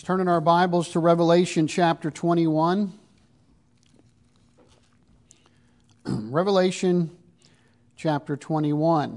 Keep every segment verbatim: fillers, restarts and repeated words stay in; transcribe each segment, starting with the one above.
Let's turn in our Bibles to Revelation chapter twenty-one. Revelation chapter twenty-one.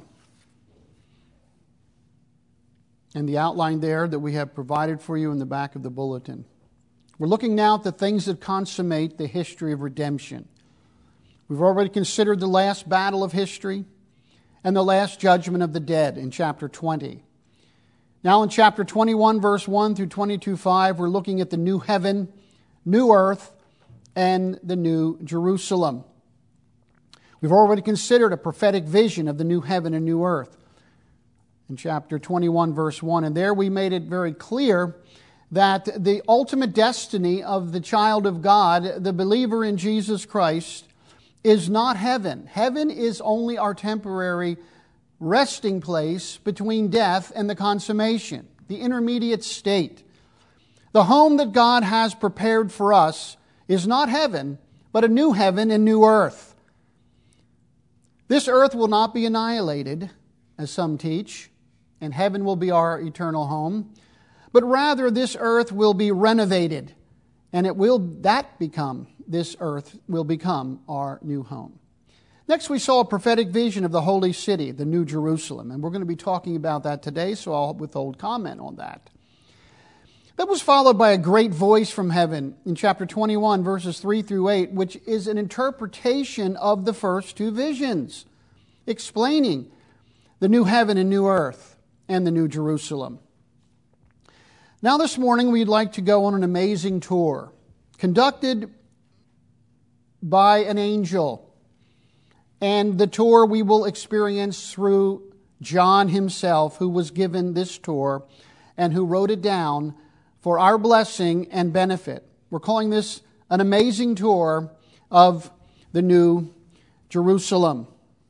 And the outline there that we have provided for you in the back of the bulletin. We're looking now at the things that consummate the history of redemption. We've already considered the last battle of history and the last judgment of the dead in chapter twenty. Now in chapter twenty-one, verse one through twenty-two, five, we're looking at the new heaven, new earth, and the new Jerusalem. We've already considered a prophetic vision of the new heaven and new earth in chapter twenty-one, verse one. And there we made it very clear that the ultimate destiny of the child of God, the believer in Jesus Christ, is not heaven. Heaven is only our temporary resting place between death and the consummation, the intermediate state. The home that God has prepared for us is not heaven, but a new heaven and new earth. This earth will not be annihilated, as some teach, and heaven will be our eternal home, but rather this earth will be renovated, and it will that become this earth will become our new home. Next, we saw a prophetic vision of the holy city, the New Jerusalem, and we're going to be talking about that today, so I'll withhold comment on that. That was followed by a great voice from heaven in chapter twenty-one, verses three through eight, which is an interpretation of the first two visions, explaining the new heaven and new earth and the New Jerusalem. Now this morning, we'd like to go on an amazing tour, conducted by an angel. And the tour we will experience through John himself, who was given this tour and who wrote it down for our blessing and benefit. We're calling this an amazing tour of the New Jerusalem.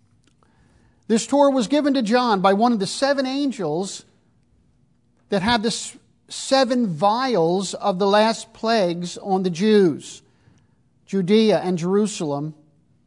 This tour was given to John by one of the seven angels that had the seven vials of the last plagues on the Jews, Judea and Jerusalem.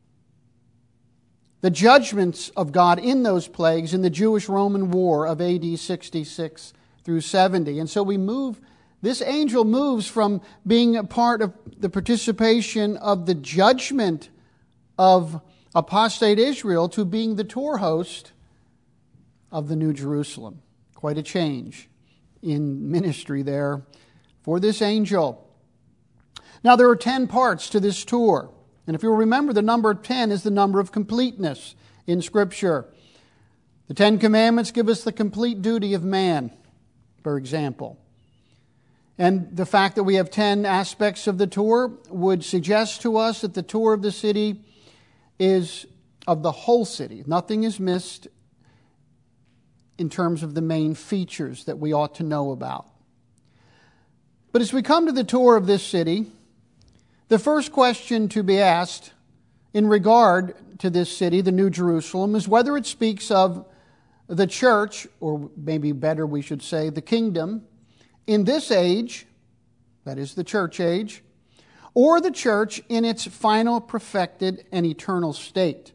The judgments of God in those plagues in the Jewish-Roman War of A D sixty-six through seventy. And so we move, this angel moves from being a part of the participation of the judgment of apostate Israel to being the tour host of the New Jerusalem. Quite a change in ministry there for this angel. Now there are ten parts to this tour. And if you'll remember, the number ten is the number of completeness in Scripture. The Ten Commandments give us the complete duty of man, for example. And the fact that we have ten aspects of the tour would suggest to us that the tour of the city is of the whole city. Nothing is missed in terms of the main features that we ought to know about. But as we come to the tour of this city, the first question to be asked in regard to this city, the New Jerusalem, is whether it speaks of the church, or maybe better we should say the kingdom, in this age, that is the church age, or the church in its final perfected and eternal state.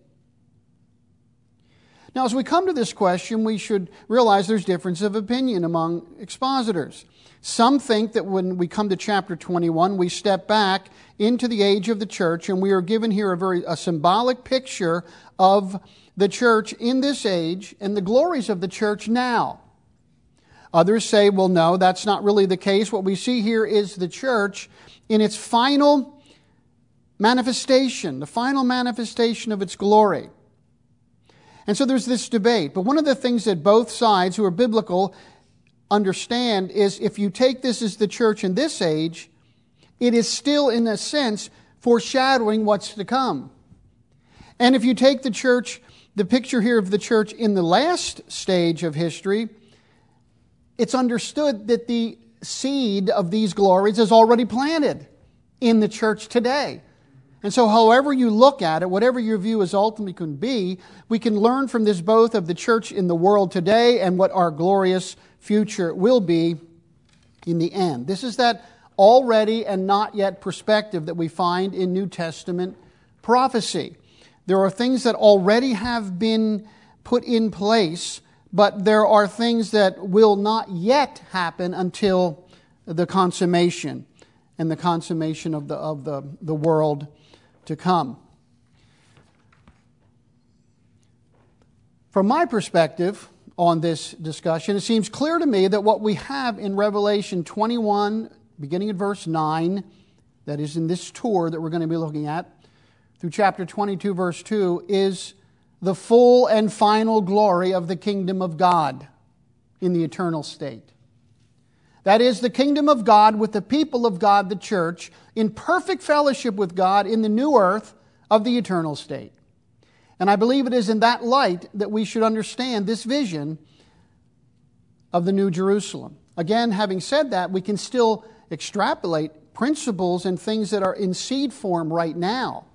Now, as we come to this question, we should realize there's difference of opinion among expositors. Some think that when we come to chapter twenty-one, we step back into the age of the church, and we are given here a very a symbolic picture of the church in this age and the glories of the church now. Others say, well, no, that's not really the case. What we see here is the church in its final manifestation, the final manifestation of its glory. And so there's this debate. But one of the things that both sides who are biblical understand is if you take this as the church in this age, it is still, in a sense, foreshadowing what's to come. And if you take the church, the picture here of the church in the last stage of history, it's understood that the seed of these glories is already planted in the church today. And so however you look at it, whatever your view is ultimately can be, we can learn from this both of the church in the world today and what our glorious future will be in the end. This is that already and not yet perspective that we find in New Testament prophecy. There are things that already have been put in place, but there are things that will not yet happen until the consummation and the consummation of the, of the, the world to come. From my perspective on this discussion, it seems clear to me that what we have in Revelation twenty-one, beginning at verse nine, that is in this tour that we're going to be looking at, through chapter twenty-two, verse two, is the full and final glory of the kingdom of God in the eternal state. That is, the kingdom of God with the people of God, the church, in perfect fellowship with God in the new earth of the eternal state. And I believe it is in that light that we should understand this vision of the New Jerusalem. Again, having said that, we can still extrapolate principles and things that are in seed form right now.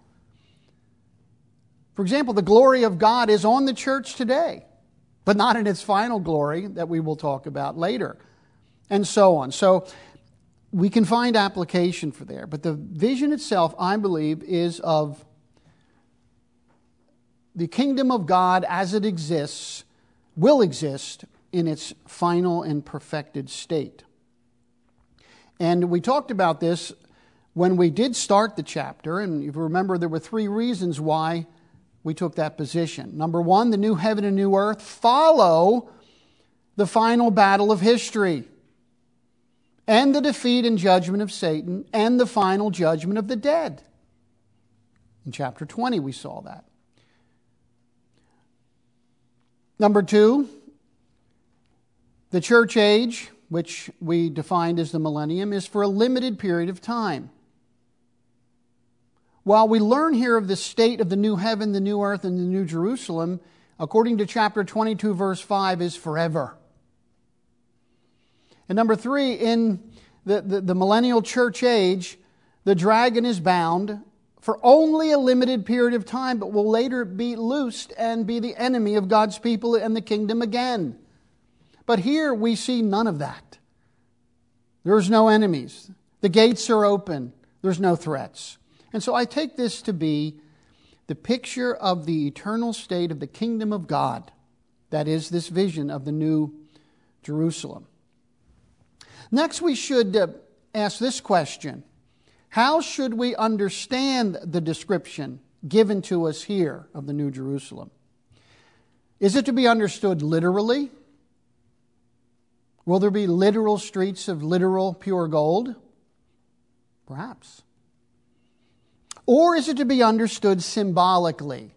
For example, the glory of God is on the church today, but not in its final glory that we will talk about later, and so on. So we can find application for there. But the vision itself, I believe, is of the kingdom of God as it exists, will exist in its final and perfected state. And we talked about this when we did start the chapter, and if you remember, there were three reasons why we took that position. Number one, the new heaven and new earth follow the final battle of history and the defeat and judgment of Satan and the final judgment of the dead. In chapter twenty, we saw that. Number two, the church age, which we defined as the millennium, is for a limited period of time. While we learn here of the state of the new heaven, the new earth, and the new Jerusalem, according to chapter twenty-two, verse five, is forever. And number three, in the, the, the millennial church age, the dragon is bound for only a limited period of time, but will later be loosed and be the enemy of God's people and the kingdom again. But here we see none of that. There's no enemies. The gates are open. There's no threats. And so I take this to be the picture of the eternal state of the kingdom of God. That is, this vision of the new Jerusalem. Next, we should uh, ask this question. How should we understand the description given to us here of the New Jerusalem? Is it to be understood literally? Will there be literal streets of literal pure gold? Perhaps. Or is it to be understood symbolically?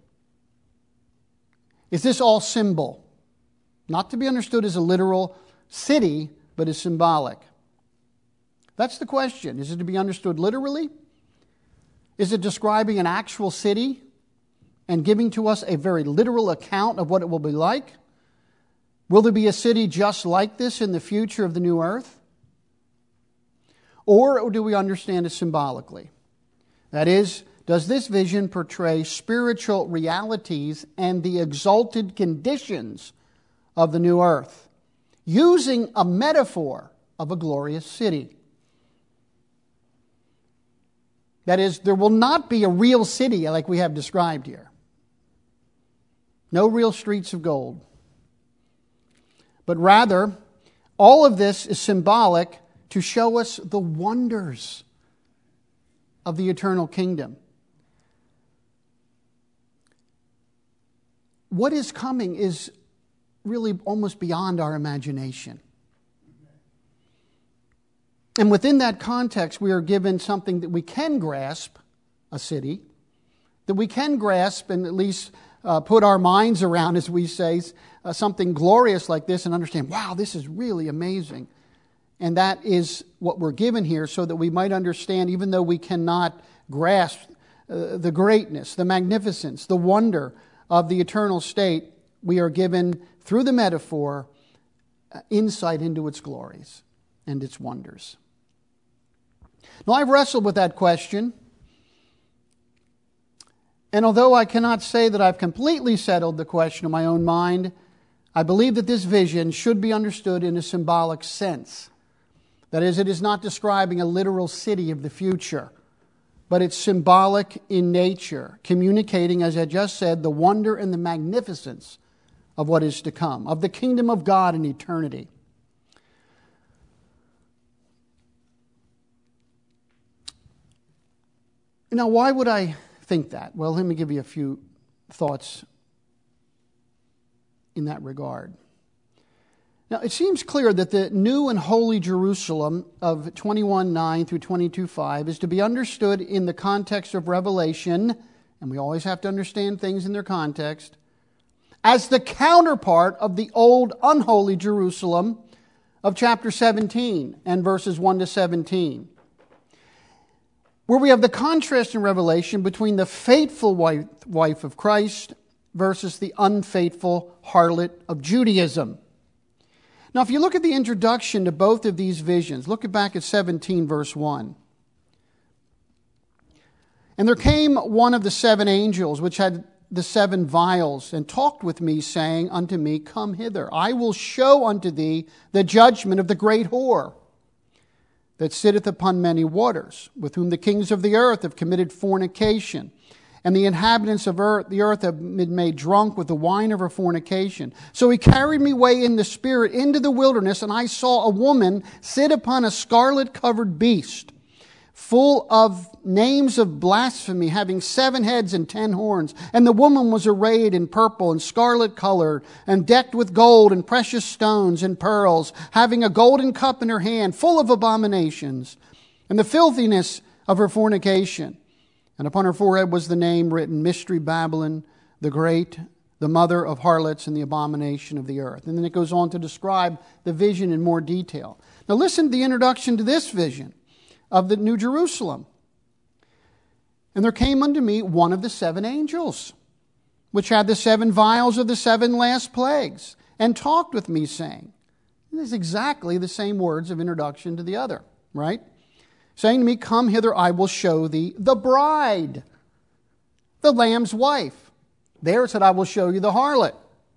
Is this all symbol? Not to be understood as a literal city, but as symbolic. That's the question. Is it to be understood literally? Is it describing an actual city and giving to us a very literal account of what it will be like? Will there be a city just like this in the future of the new earth? Or do we understand it symbolically? That is, does this vision portray spiritual realities and the exalted conditions of the new earth, using a metaphor of a glorious city? That is, there will not be a real city like we have described here. No real streets of gold. But rather, all of this is symbolic to show us the wonders of the eternal kingdom. What is coming is really almost beyond our imagination. And within that context, we are given something that we can grasp, a city, that we can grasp and at least uh, put our minds around, as we say, uh, something glorious like this and understand, wow, this is really amazing. And that is what we're given here so that we might understand, even though we cannot grasp uh, the greatness, the magnificence, the wonder of the eternal state, we are given, through the metaphor, uh, insight into its glories and its wonders. Now, I've wrestled with that question, and although I cannot say that I've completely settled the question in my own mind, I believe that this vision should be understood in a symbolic sense. That is, it is not describing a literal city of the future, but it's symbolic in nature, communicating, as I just said, the wonder and the magnificence of what is to come, of the kingdom of God in eternity. Now, why would I think that? Well, let me give you a few thoughts in that regard. Now, it seems clear that the new and holy Jerusalem of twenty-one nine through twenty-two five is to be understood in the context of Revelation, and we always have to understand things in their context, as the counterpart of the old unholy Jerusalem of chapter seventeen and verses one to seventeen, where we have the contrast in Revelation between the faithful wife, wife of Christ versus the unfaithful harlot of Judaism. Now, if you look at the introduction to both of these visions, look back at seventeen, verse one. And there came one of the seven angels, which had the seven vials, and talked with me, saying unto me, Come hither, I will show unto thee the judgment of the great whore, that sitteth upon many waters, with whom the kings of the earth have committed fornication, and the inhabitants of earth, the earth have been made drunk with the wine of her fornication. So he carried me away in the spirit into the wilderness, and I saw a woman sit upon a scarlet-covered beast, full of names of blasphemy, having seven heads and ten horns. And the woman was arrayed in purple and scarlet color, and decked with gold and precious stones and pearls, having a golden cup in her hand, full of abominations, and the filthiness of her fornication. And upon her forehead was the name written, Mystery Babylon, the Great, the mother of harlots and the abomination of the earth. And then it goes on to describe the vision in more detail. Now listen to the introduction to this vision of the New Jerusalem. And there came unto me one of the seven angels, which had the seven vials of the seven last plagues, and talked with me, saying, this is exactly the same words of introduction to the other, right? Saying to me, Come hither, I will show thee the bride, the Lamb's wife. There it said, I will show you the harlot.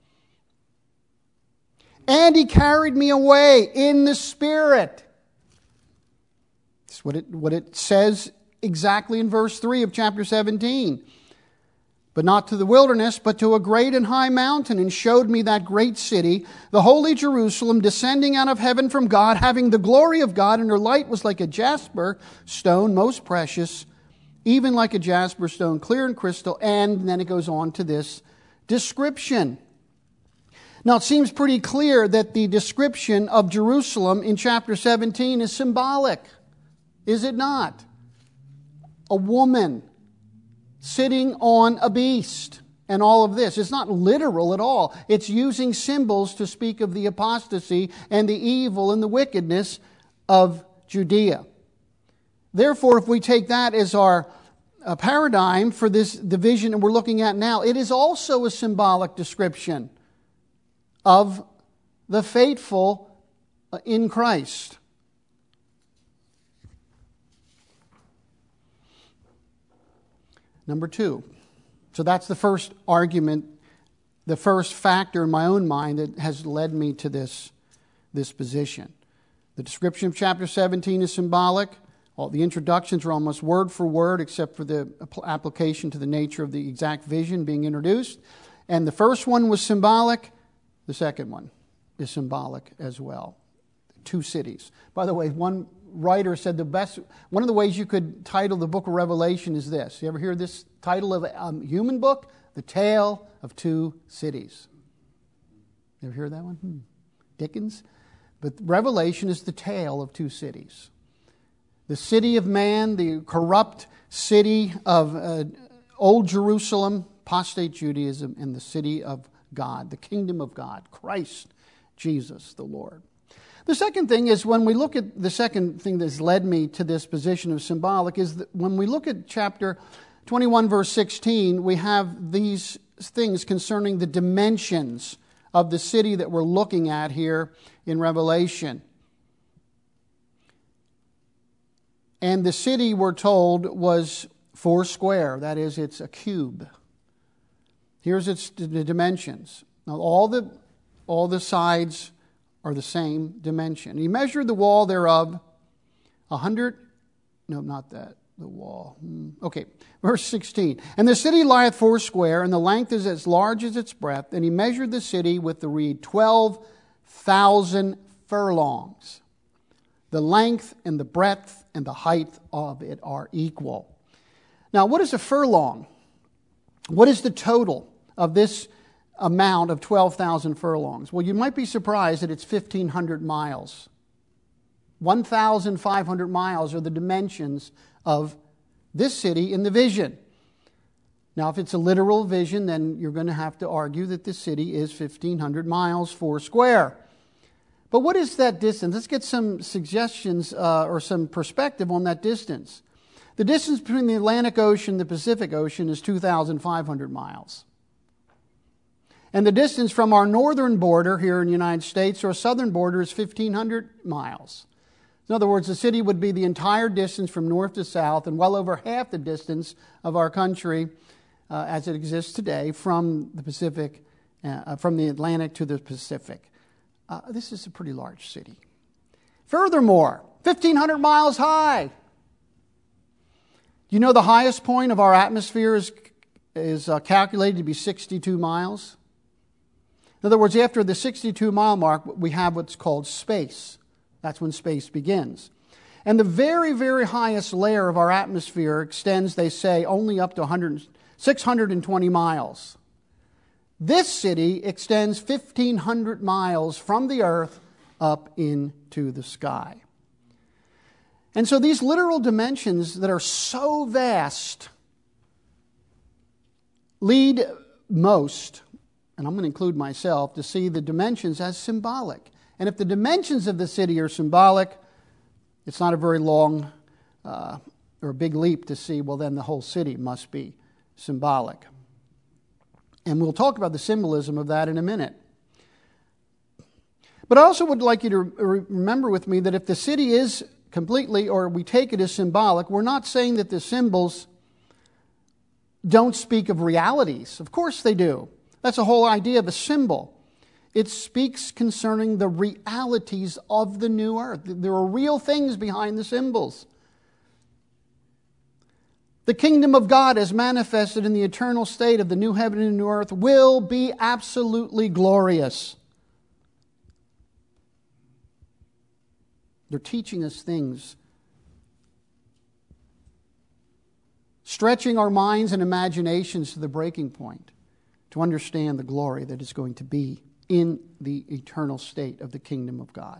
And he carried me away in the Spirit. That's what it, what it says exactly in verse three of chapter seventeen. But not to the wilderness, but to a great and high mountain, and showed me that great city, the holy Jerusalem, descending out of heaven from God, having the glory of God, and her light was like a jasper stone, most precious, even like a jasper stone, clear and crystal. And then it goes on to this description. Now, it seems pretty clear that the description of Jerusalem in chapter seventeen is symbolic, is it not? A woman sitting on a beast and all of this. It's not literal at all. It's using symbols to speak of the apostasy and the evil and the wickedness of Judea. Therefore, if we take that as our uh, paradigm for this division that we're looking at now, it is also a symbolic description of the faithful uh, in Christ. Number two. So that's the first argument, the first factor in my own mind that has led me to this, this position. The description of chapter seventeen is symbolic. All the introductions are almost word for word, except for the application to the nature of the exact vision being introduced. And the first one was symbolic. The second one is symbolic as well. Two cities. By the way, one writer said the best, one of the ways you could title the book of Revelation is this. You ever hear this title of a um, human book? The Tale of Two Cities. You ever hear that one? Hmm. Dickens? But Revelation is the tale of two cities. The city of man, the corrupt city of uh, Old Jerusalem, apostate Judaism, and the city of God, the kingdom of God, Christ, Jesus the Lord. The second thing is when we look at the second thing that's led me to this position of symbolic is that when we look at chapter twenty-one, verse sixteen, we have these things concerning the dimensions of the city that we're looking at here in Revelation. And the city, we're told, was four square. That is, it's a cube. Here's its the dimensions. Now, all the all the sides are the same dimension. He measured the wall thereof a hundred. No, not that. The wall. Okay, verse sixteen. And the city lieth foursquare, and the length is as large as its breadth. And he measured the city with the reed twelve thousand furlongs. The length and the breadth and the height of it are equal. Now, what is a furlong? What is the total of this amount of twelve thousand furlongs? Well, you might be surprised that it's fifteen hundred miles. one thousand five hundred miles are the dimensions of this city in the vision. Now, if it's a literal vision, then you're going to have to argue that this city is fifteen hundred miles four square. But what is that distance? Let's get some suggestions uh, or some perspective on that distance. The distance between the Atlantic Ocean and the Pacific Ocean is two thousand five hundred miles. And the distance from our northern border here in the United States to our southern border is fifteen hundred miles. In other words, the city would be the entire distance from north to south and well over half the distance of our country uh, as it exists today from the Pacific, uh, from the Atlantic to the Pacific. Uh, this is a pretty large city. Furthermore, fifteen hundred miles high. You know the highest point of our atmosphere is, is uh, calculated to be sixty-two miles. In other words, after the sixty-two mile mark, we have what's called space. That's when space begins. And the very, very highest layer of our atmosphere extends, they say, only up to one hundred, six hundred twenty miles. This city extends fifteen hundred miles from the earth up into the sky. And so these literal dimensions that are so vast lead most, and I'm going to include myself, to see the dimensions as symbolic. And if the dimensions of the city are symbolic, it's not a very long uh, or a big leap to see, well, then the whole city must be symbolic. And we'll talk about the symbolism of that in a minute. But I also would like you to remember with me that if the city is completely, or we take it as symbolic, we're not saying that the symbols don't speak of realities. Of course they do. That's the whole idea of a symbol. It speaks concerning the realities of the new earth. There are real things behind the symbols. The kingdom of God as manifested in the eternal state of the new heaven and new earth will be absolutely glorious. They're teaching us things, stretching our minds and imaginations to the breaking point to understand the glory that is going to be in the eternal state of the kingdom of God.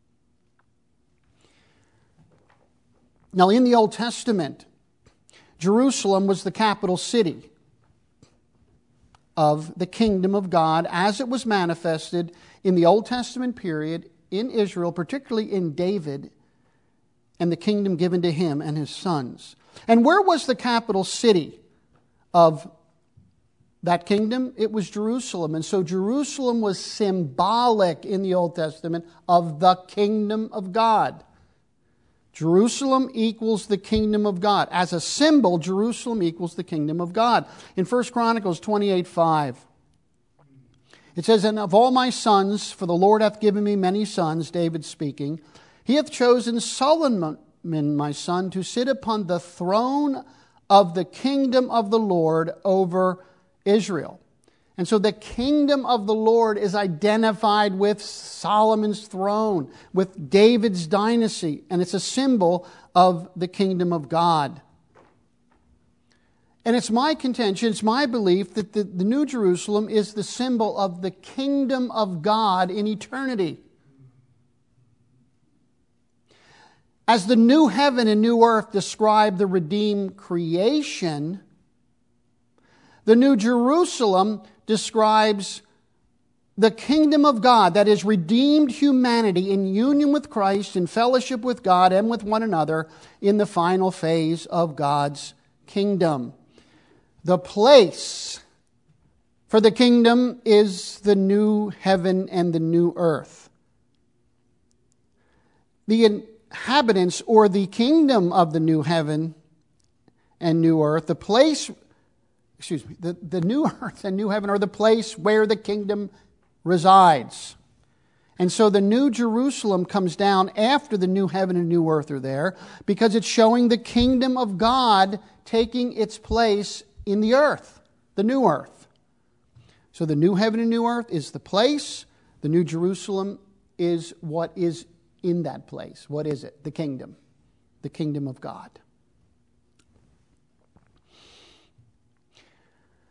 Now, in the Old Testament, Jerusalem was the capital city of the kingdom of God as it was manifested in the Old Testament period in Israel, particularly in David and the kingdom given to him and his sons. And where was the capital city of that kingdom? It was Jerusalem. And so Jerusalem was symbolic in the Old Testament of the kingdom of God. Jerusalem equals the kingdom of God. As a symbol, Jerusalem equals the kingdom of God. In First Chronicles twenty-eight five, it says, "And of all my sons, for the Lord hath given me many sons," David speaking, "he hath chosen Solomon, my son, to sit upon the throne of the kingdom of the Lord over Israel." And so the kingdom of the Lord is identified with Solomon's throne, with David's dynasty, and it's a symbol of the kingdom of God. And it's my contention, it's my belief that the, the New Jerusalem is the symbol of the kingdom of God in eternity. As the new heaven and new earth describe the redeemed creation, the New Jerusalem describes the kingdom of God, that is redeemed humanity in union with Christ, in fellowship with God and with one another in the final phase of God's kingdom. The place for the kingdom is the new heaven and the new earth. The inhabitants or the kingdom of the new heaven and new earth, the place Excuse me, the, the new earth and new heaven are the place where the kingdom resides. And so the new Jerusalem comes down after the new heaven and new earth are there because it's showing the kingdom of God taking its place in the earth, the new earth. So the new heaven and new earth is the place. The new Jerusalem is what is in that place. What is it? The kingdom. The kingdom of God.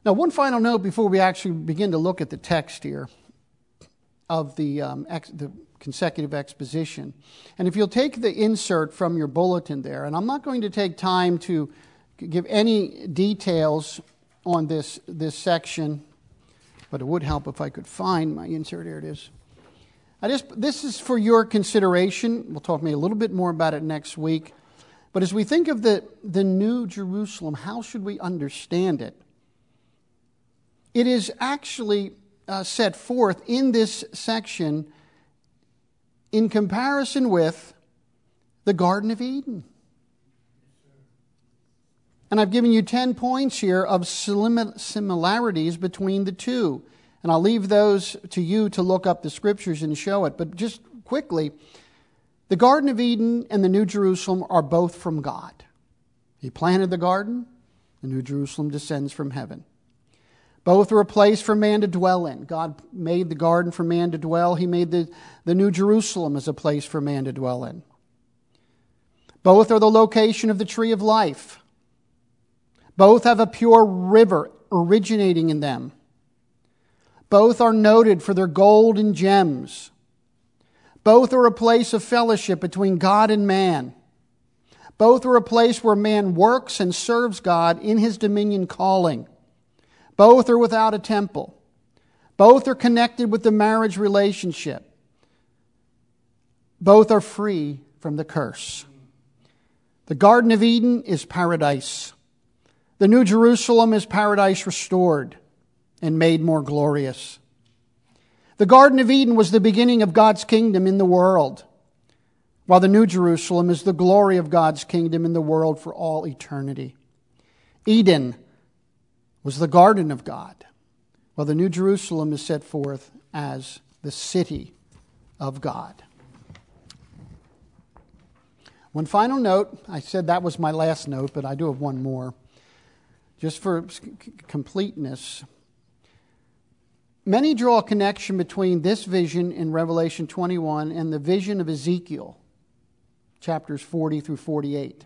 Now, one final note before we actually begin to look at the text here of the, um, ex- the consecutive exposition. And if you'll take the insert from your bulletin there, and I'm not going to take time to give any details on this, this section, but it would help if I could find my insert. Here it is. I just, this is for your consideration. We'll talk maybe a little bit more about it next week. But as we think of the, the New Jerusalem, how should we understand it? It is actually uh, set forth in this section in comparison with the Garden of Eden. And I've given you ten points here of similarities between the two. And I'll leave those to you to look up the scriptures and show it. But just quickly, the Garden of Eden and the New Jerusalem are both from God. He planted the garden, the New Jerusalem descends from heaven. Both are a place for man to dwell in. God made the garden for man to dwell. He made the, the New Jerusalem as a place for man to dwell in. Both are the location of the tree of life. Both have a pure river originating in them. Both are noted for their gold and gems. Both are a place of fellowship between God and man. Both are a place where man works and serves God in his dominion calling. Both are without a temple. Both are connected with the marriage relationship. Both are free from the curse. The Garden of Eden is paradise. The New Jerusalem is paradise restored and made more glorious. The Garden of Eden was the beginning of God's kingdom in the world, while the New Jerusalem is the glory of God's kingdom in the world for all eternity. Eden was the garden of God, while the New Jerusalem is set forth as the city of God. One final note. I said that was my last note, but I do have one more. Just for completeness. Many draw a connection between this vision in Revelation twenty-one and the vision of Ezekiel, chapters forty through forty-eight.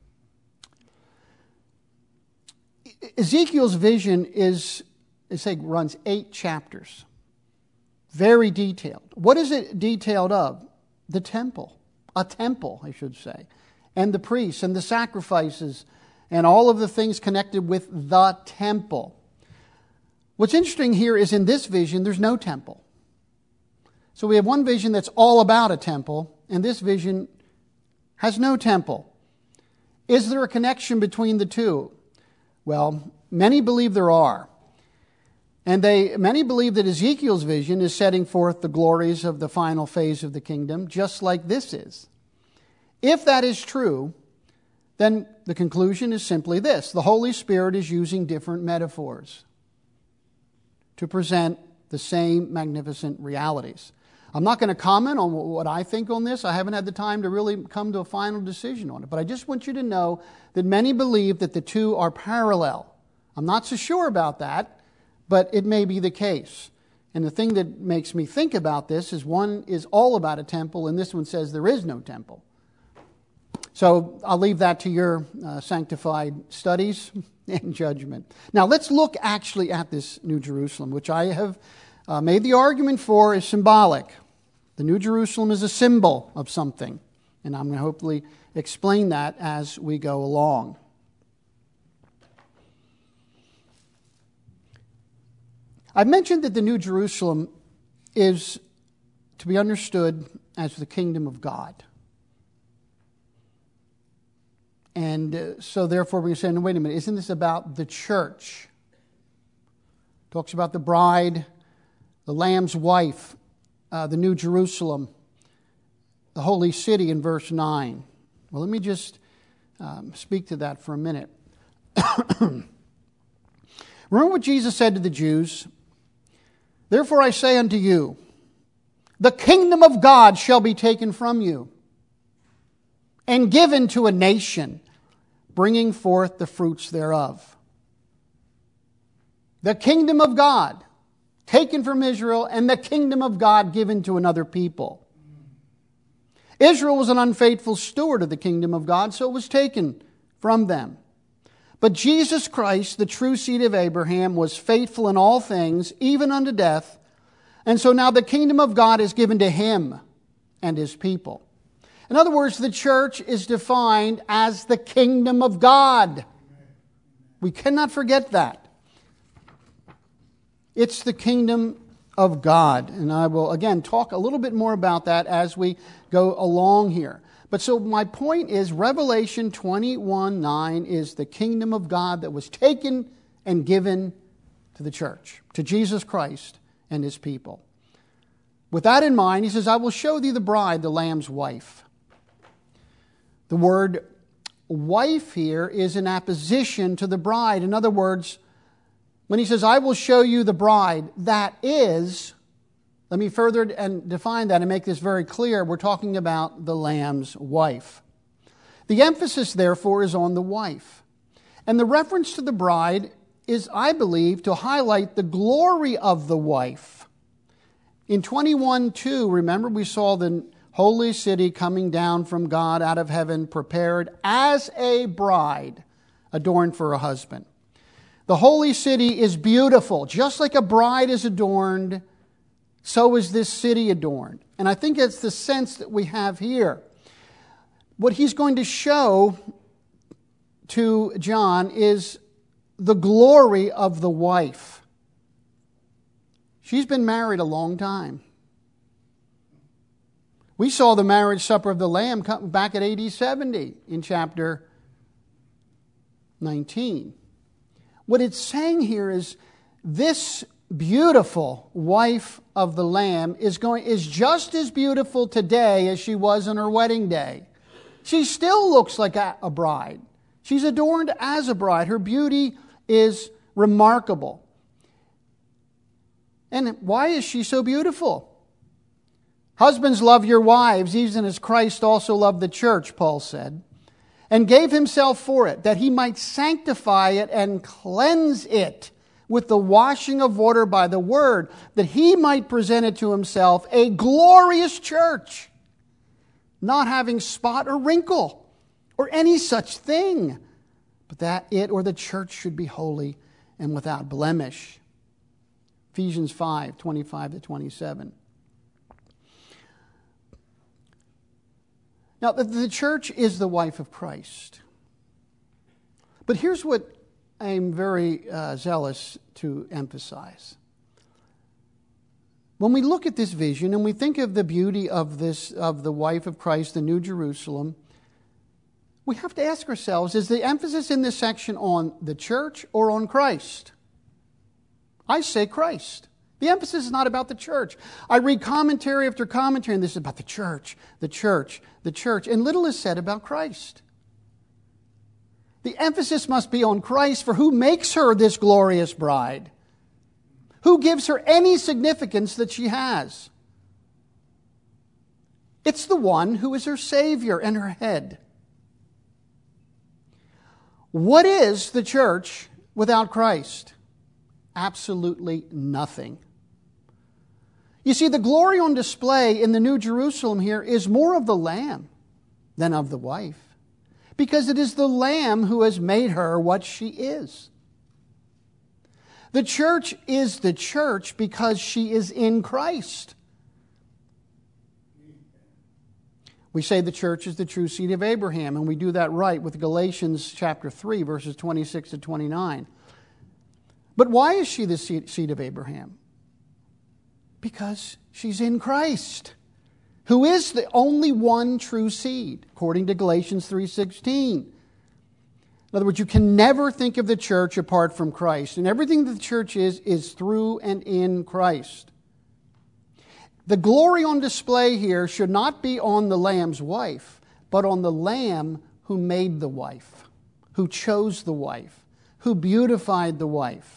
Ezekiel's vision is, I say, runs eight chapters. Very detailed. What is it detailed of? The temple. A temple, I should say. And the priests and the sacrifices and all of the things connected with the temple. What's interesting here is in this vision, there's no temple. So we have one vision that's all about a temple, and this vision has no temple. Is there a connection between the two? Well, many believe there are. And they many believe that Ezekiel's vision is setting forth the glories of the final phase of the kingdom, just like this is. If that is true, then the conclusion is simply this. The Holy Spirit is using different metaphors to present the same magnificent realities. I'm not going to comment on what I think on this. I haven't had the time to really come to a final decision on it. But I just want you to know that many believe that the two are parallel. I'm not so sure about that, but it may be the case. And the thing that makes me think about this is one is all about a temple, and this one says there is no temple. So I'll leave that to your uh, sanctified studies and judgment. Now let's look actually at this New Jerusalem, which I have uh, made the argument for is symbolic. The New Jerusalem is a symbol of something, and I'm going to hopefully explain that as we go along. I've mentioned that the New Jerusalem is to be understood as the kingdom of God. And uh, so therefore we're going to say, no, wait a minute, isn't this about the church? Talks about the bride, the Lamb's wife, uh, the New Jerusalem, the holy city in verse nine. Well, let me just um, speak to that for a minute. Remember what Jesus said to the Jews? Therefore I say unto you, the kingdom of God shall be taken from you and given to a nation, bringing forth the fruits thereof. The kingdom of God taken from Israel, and the kingdom of God given to another people. Israel was an unfaithful steward of the kingdom of God, so it was taken from them. But Jesus Christ, the true seed of Abraham, was faithful in all things, even unto death. And so now the kingdom of God is given to him and his people. In other words, the church is defined as the kingdom of God. We cannot forget that. It's the kingdom of God. And I will, again, talk a little bit more about that as we go along here. But so my point is, Revelation twenty-one nine is the kingdom of God that was taken and given to the church, to Jesus Christ and his people. With that in mind, he says, I will show thee the bride, the Lamb's wife. The word wife here is an apposition to the bride. In other words, when he says, I will show you the bride, that is, let me further and define that and make this very clear. We're talking about the Lamb's wife. The emphasis, therefore, is on the wife. And the reference to the bride is, I believe, to highlight the glory of the wife. In twenty-one two, remember, we saw the holy city coming down from God out of heaven, prepared as a bride, adorned for a husband. The holy city is beautiful. Just like a bride is adorned, so is this city adorned. And I think it's the sense that we have here. What he's going to show to John is the glory of the wife. She's been married a long time. We saw the marriage supper of the Lamb come back at A D seventy in chapter nineteen. What it's saying here is this beautiful wife of the Lamb is going is just as beautiful today as she was on her wedding day. She still looks like a, a bride. She's adorned as a bride. Her beauty is remarkable. And why is she so beautiful? Husbands, love your wives, even as Christ also loved the church, Paul said, and gave himself for it, that he might sanctify it and cleanse it with the washing of water by the word, that he might present it to himself a glorious church, not having spot or wrinkle or any such thing, but that it or the church should be holy and without blemish. Ephesians five twenty-five to twenty-seven. Now, the church is the wife of Christ. But here's what I'm very uh, zealous to emphasize. When we look at this vision and we think of the beauty of this, of the wife of Christ, the New Jerusalem, we have to ask ourselves, is the emphasis in this section on the church or on Christ? I say Christ. The emphasis is not about the church. I read commentary after commentary, and this is about the church, the church, the church, and little is said about Christ. The emphasis must be on Christ, for who makes her this glorious bride? Who gives her any significance that she has? It's the one who is her Savior and her head. What is the church without Christ? Absolutely nothing. You see, the glory on display in the New Jerusalem here is more of the Lamb than of the wife, because it is the Lamb who has made her what she is. The church is the church because she is in Christ. We say the church is the true seed of Abraham, and we do that right with Galatians chapter three, verses twenty-six to twenty-nine. But why is she the seed of Abraham? Because she's in Christ, who is the only one true seed, according to Galatians three sixteen. In other words, you can never think of the church apart from Christ. And everything that the church is, is through and in Christ. The glory on display here should not be on the Lamb's wife, but on the Lamb who made the wife, who chose the wife, who beautified the wife.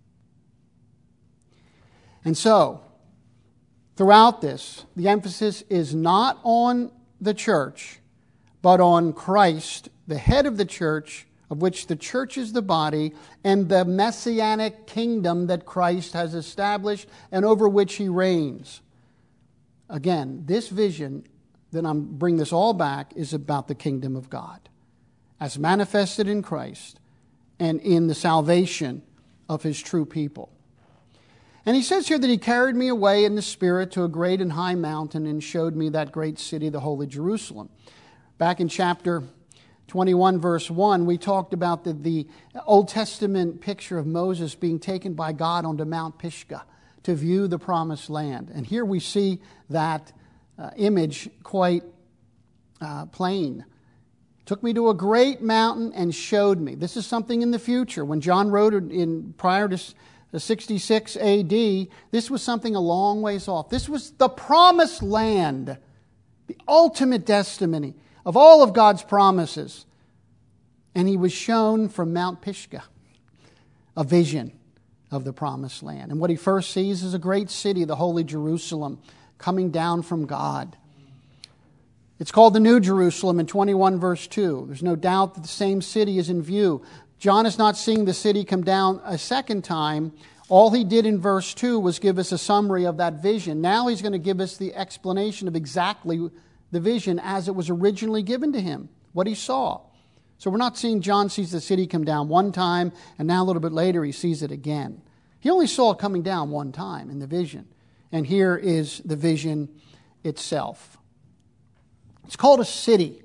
And so, throughout this, the emphasis is not on the church, but on Christ, the head of the church, of which the church is the body, and the messianic kingdom that Christ has established and over which he reigns. Again, this vision, that I'm bring this all back, is about the kingdom of God, as manifested in Christ, and in the salvation of his true people. And he says here that he carried me away in the Spirit to a great and high mountain and showed me that great city, the holy Jerusalem. Back in chapter twenty-one, verse one, we talked about the, the Old Testament picture of Moses being taken by God onto Mount Pisgah to view the promised land. And here we see that uh, image quite uh, plain. Took me to a great mountain and showed me. This is something in the future. When John wrote it in prior to sixty-six A D, this was something a long ways off. This was the promised land, the ultimate testimony of all of God's promises. And he was shown from Mount Pisgah a vision of the promised land. And what he first sees is a great city, the holy Jerusalem, coming down from God. It's called the New Jerusalem in twenty-one verse two. There's no doubt that the same city is in view. John is not seeing the city come down a second time. All he did in verse two was give us a summary of that vision. Now he's going to give us the explanation of exactly the vision as it was originally given to him, what he saw. So we're not seeing John sees the city come down one time, and now a little bit later he sees it again. He only saw it coming down one time in the vision. And here is the vision itself. It's called a city,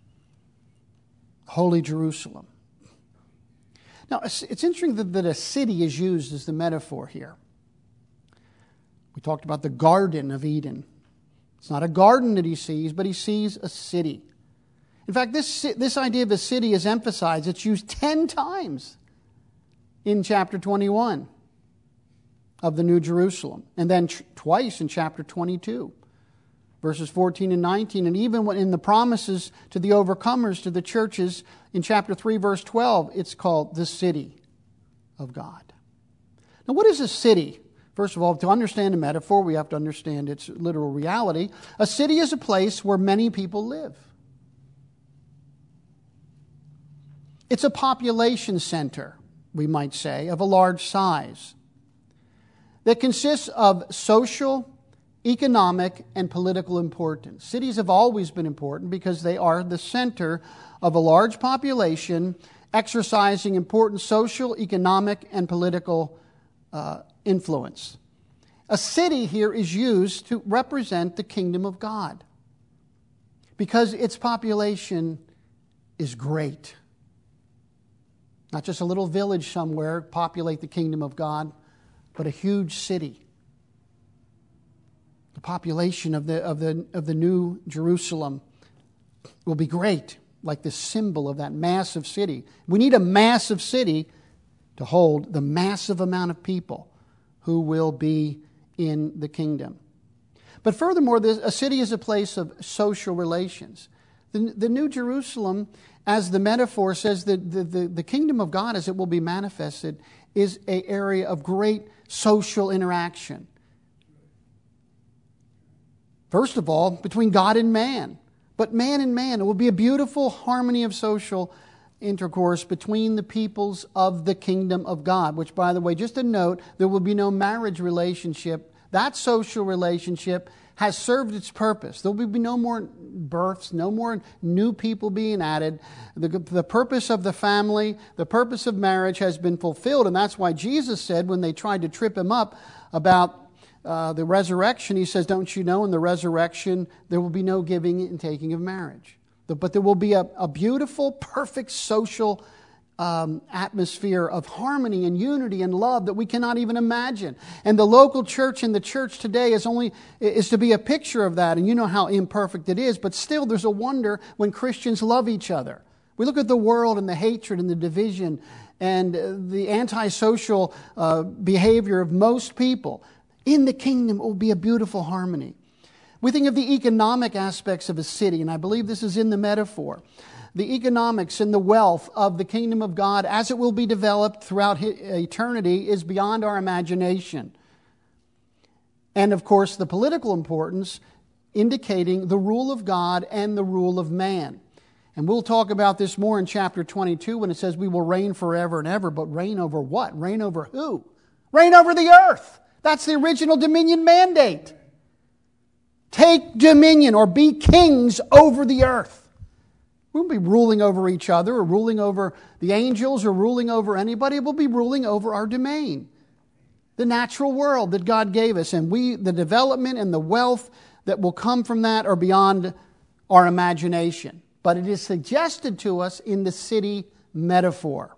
Holy Jerusalem. Now, it's interesting that a city is used as the metaphor here. We talked about the Garden of Eden. It's not a garden that he sees, but he sees a city. In fact, this, this idea of a city is emphasized. It's used ten times in chapter twenty-one of the New Jerusalem, and then tr- twice in chapter twenty-two, verses fourteen and nineteen, and even when in the promises to the overcomers, to the churches, in chapter three, verse twelve, it's called the city of God. Now, what is a city? First of all, to understand a metaphor, we have to understand its literal reality. A city is a place where many people live. It's a population center, we might say, of a large size that consists of social, economic, and political importance. Cities have always been important because they are the center of a large population exercising important social, economic, and political uh, influence. A city here is used to represent the kingdom of God because its population is great. Not just a little village somewhere populate the kingdom of God, but a huge city. The population of the, of the, of the New Jerusalem will be great, like the symbol of that massive city. We need a massive city to hold the massive amount of people who will be in the kingdom. But furthermore, a city is a place of social relations. The, the New Jerusalem, as the metaphor says, that the, the, the kingdom of God, as it will be manifested, is an area of great social interaction. First of all, between God and man. But man and man, it will be a beautiful harmony of social intercourse between the peoples of the kingdom of God. Which, by the way, just a note, there will be no marriage relationship. That social relationship has served its purpose. There will be no more births, no more new people being added. The, the purpose of the family, the purpose of marriage has been fulfilled. And that's why Jesus said when they tried to trip him up about Uh, the resurrection, he says, don't you know in the resurrection there will be no giving and taking of marriage. But there will be a, a beautiful, perfect social um, atmosphere of harmony and unity and love that we cannot even imagine. And the local church and the church today is only is to be a picture of that. And you know how imperfect it is, but still there's a wonder when Christians love each other. We look at the world and the hatred and the division and the antisocial uh, behavior of most people. In the kingdom, it will be a beautiful harmony. We think of the economic aspects of a city, and I believe this is in the metaphor. The economics and the wealth of the kingdom of God, as it will be developed throughout eternity, is beyond our imagination. And of course, the political importance, indicating the rule of God and the rule of man. And we'll talk about this more in chapter twenty-two when it says we will reign forever and ever. But reign over what? Reign over who? Reign over the earth. That's the original dominion mandate. Take dominion or be kings over the earth. We won't be ruling over each other or ruling over the angels or ruling over anybody. We'll be ruling over our domain, the natural world that God gave us. And we, the development and the wealth that will come from that are beyond our imagination. But it is suggested to us in the city metaphor.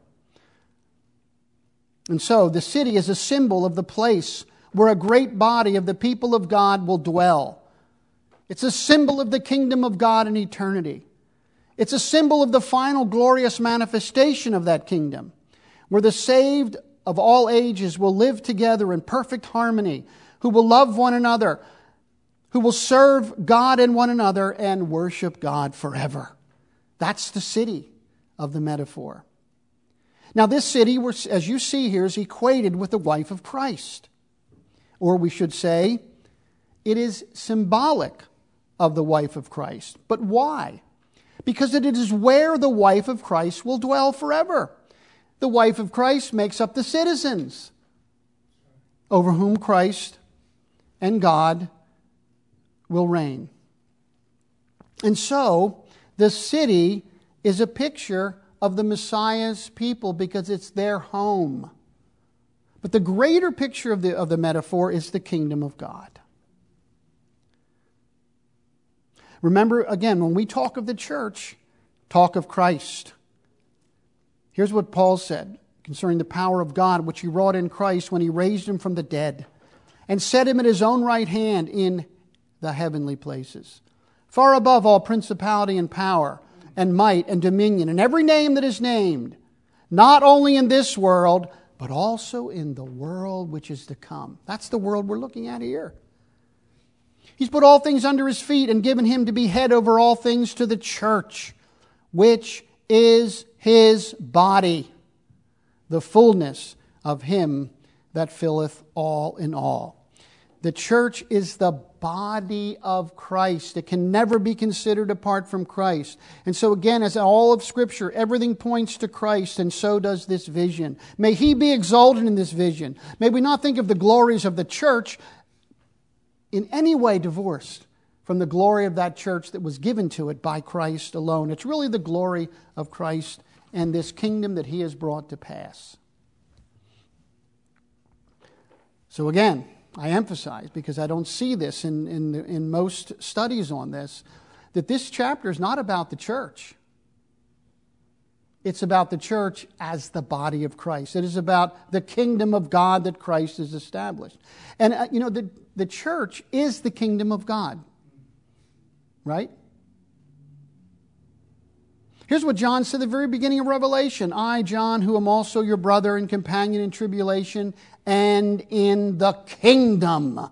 And so the city is a symbol of the place where a great body of the people of God will dwell. It's a symbol of the kingdom of God in eternity. It's a symbol of the final glorious manifestation of that kingdom, where the saved of all ages will live together in perfect harmony, who will love one another, who will serve God and one another and worship God forever. That's the city of the metaphor. Now, this city, as you see here, is equated with the wife of Christ. Or we should say, it is symbolic of the wife of Christ. But why? Because it is where the wife of Christ will dwell forever. The wife of Christ makes up the citizens over whom Christ and God will reign. And so, the city is a picture of the Messiah's people because it's their home. But the greater picture of the, of the metaphor is the kingdom of God. Remember, again, when we talk of the church, talk of Christ. Here's what Paul said concerning the power of God, which he wrought in Christ when he raised him from the dead and set him at his own right hand in the heavenly places, far above all principality and power and might and dominion and every name that is named, not only in this world, but also in the world which is to come. That's the world we're looking at here. He's put all things under his feet and given him to be head over all things to the church, which is his body, the fullness of him that filleth all in all. The church is the body of Christ. It can never be considered apart from Christ. And so again, as all of Scripture, everything points to Christ, and so does this vision. May he be exalted in this vision. May we not think of the glories of the church in any way divorced from the glory of that church that was given to it by Christ alone. It's really the glory of Christ and this kingdom that he has brought to pass. So again, I emphasize, because I don't see this in, in, in most studies on this, that this chapter is not about the church. It's about the church as the body of Christ. It is about the kingdom of God that Christ has established. And, uh, you know, the, the church is the kingdom of God. Right? Here's what John said at the very beginning of Revelation. I, John, who am also your brother and companion in tribulation and in the kingdom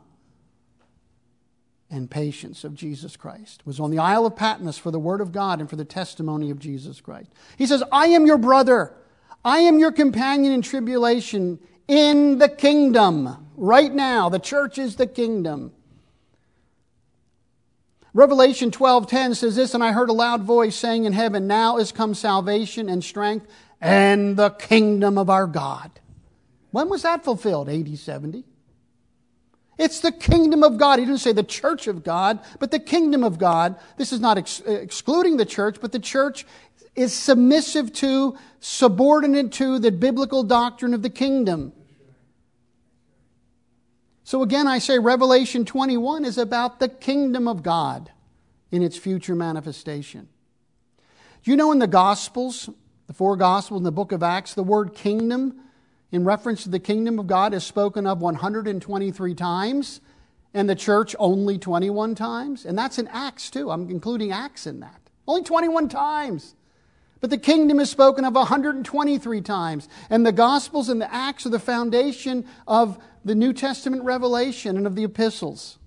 and patience of Jesus Christ, was on the Isle of Patmos for the word of God and for the testimony of Jesus Christ. He says, I am your brother. I am your companion in tribulation in the kingdom. Right now, the church is the kingdom. Revelation twelve ten says this, and I heard a loud voice saying in heaven, now is come salvation and strength and the kingdom of our God. When was that fulfilled? A D seventy. It's the kingdom of God. He didn't say the church of God, but the kingdom of God. This is not ex- excluding the church, but the church is submissive to, subordinate to the biblical doctrine of the kingdom. So again, I say Revelation twenty-one is about the kingdom of God in its future manifestation. Do you know in the Gospels, the four Gospels in the book of Acts, the word kingdom in reference to the kingdom of God is spoken of one hundred twenty-three times, and the church only twenty-one times? And that's in Acts too. I'm including Acts in that. Only twenty-one times. But the kingdom is spoken of one hundred twenty-three times. And the Gospels and the Acts are the foundation of the New Testament revelation and of the epistles.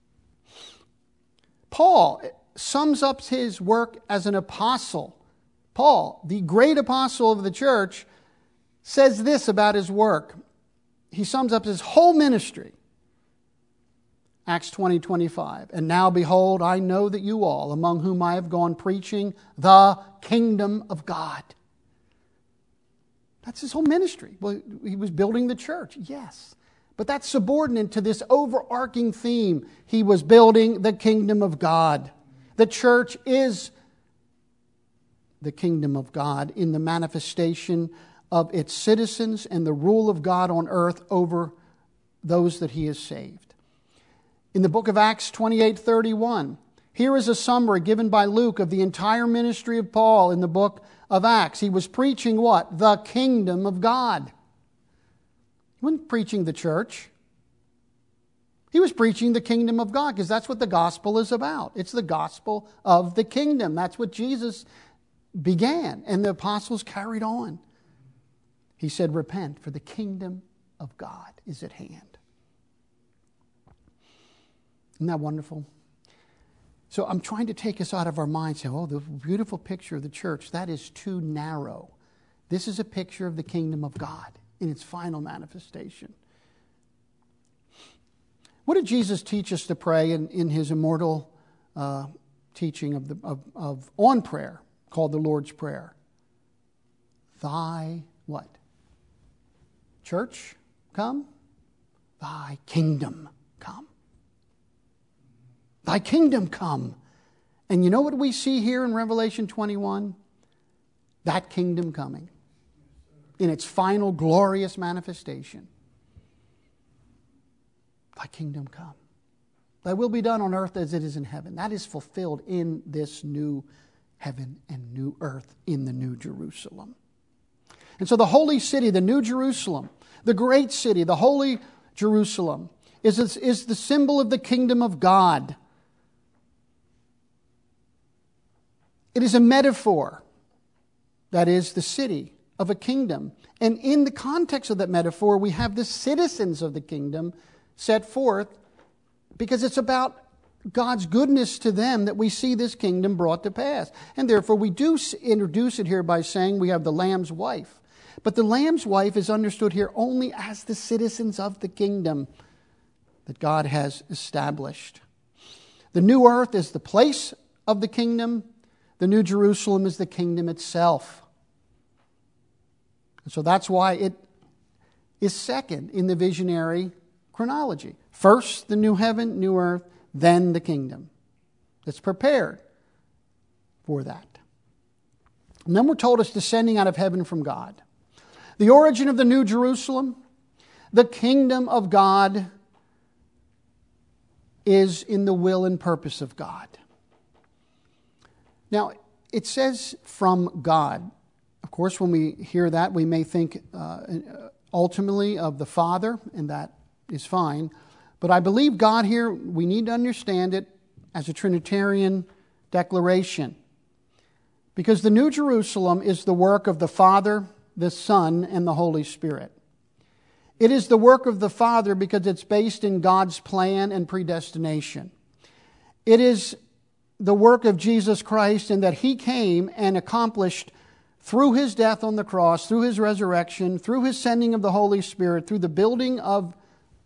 Paul sums up his work as an apostle. Paul, the great apostle of the church, says this about his work. He sums up his whole ministry. Acts twenty twenty-five. And now behold, I know that you all, among whom I have gone preaching the kingdom of God. That's his whole ministry. Well, he was building the church, yes. But that's subordinate to this overarching theme. He was building the kingdom of God. The church is the kingdom of God in the manifestation of its citizens and the rule of God on earth over those that he has saved. In the book of Acts twenty-eight thirty-one, here is a summary given by Luke of the entire ministry of Paul in the book of Acts. He was preaching what? The kingdom of God. He wasn't preaching the church. He was preaching the kingdom of God, because that's what the gospel is about. It's the gospel of the kingdom. That's what Jesus began, and the apostles carried on. He said, repent, for the kingdom of God is at hand. Isn't that wonderful? So I'm trying to take us out of our minds, say, oh, the beautiful picture of the church, that is too narrow. This is a picture of the kingdom of God in its final manifestation. What did Jesus teach us to pray in, in his immortal uh, teaching of, the, of, of on prayer, called the Lord's Prayer? Thy what? Church, come. Thy kingdom come. Thy kingdom come. And you know what we see here in Revelation twenty-one? That kingdom coming in its final glorious manifestation. Thy kingdom come. Thy will be done on earth as it is in heaven. That is fulfilled in this new heaven and new earth in the New Jerusalem. And so the holy city, the New Jerusalem, the great city, the holy Jerusalem, is, is the symbol of the kingdom of God. It is a metaphor, that is, the city of a kingdom. And in the context of that metaphor, we have the citizens of the kingdom set forth, because it's about God's goodness to them that we see this kingdom brought to pass. And therefore we do introduce it here by saying we have the Lamb's wife. But the Lamb's wife is understood here only as the citizens of the kingdom that God has established. The new earth is the place of the kingdom. The New Jerusalem is the kingdom itself. And so that's why it is second in the visionary chronology. First, the new heaven, new earth, then the kingdom. It's prepared for that. And then we're told it's descending out of heaven from God. The origin of the New Jerusalem, the kingdom of God, is in the will and purpose of God. Now, it says from God. Of course, when we hear that, we may think uh, ultimately of the Father, and that is fine. But I believe God here, we need to understand it as a Trinitarian declaration. Because the New Jerusalem is the work of the Father, the Son, and the Holy Spirit. It is the work of the Father because it's based in God's plan and predestination. It is the work of Jesus Christ in that He came and accomplished through His death on the cross, through His resurrection, through His sending of the Holy Spirit, through the building of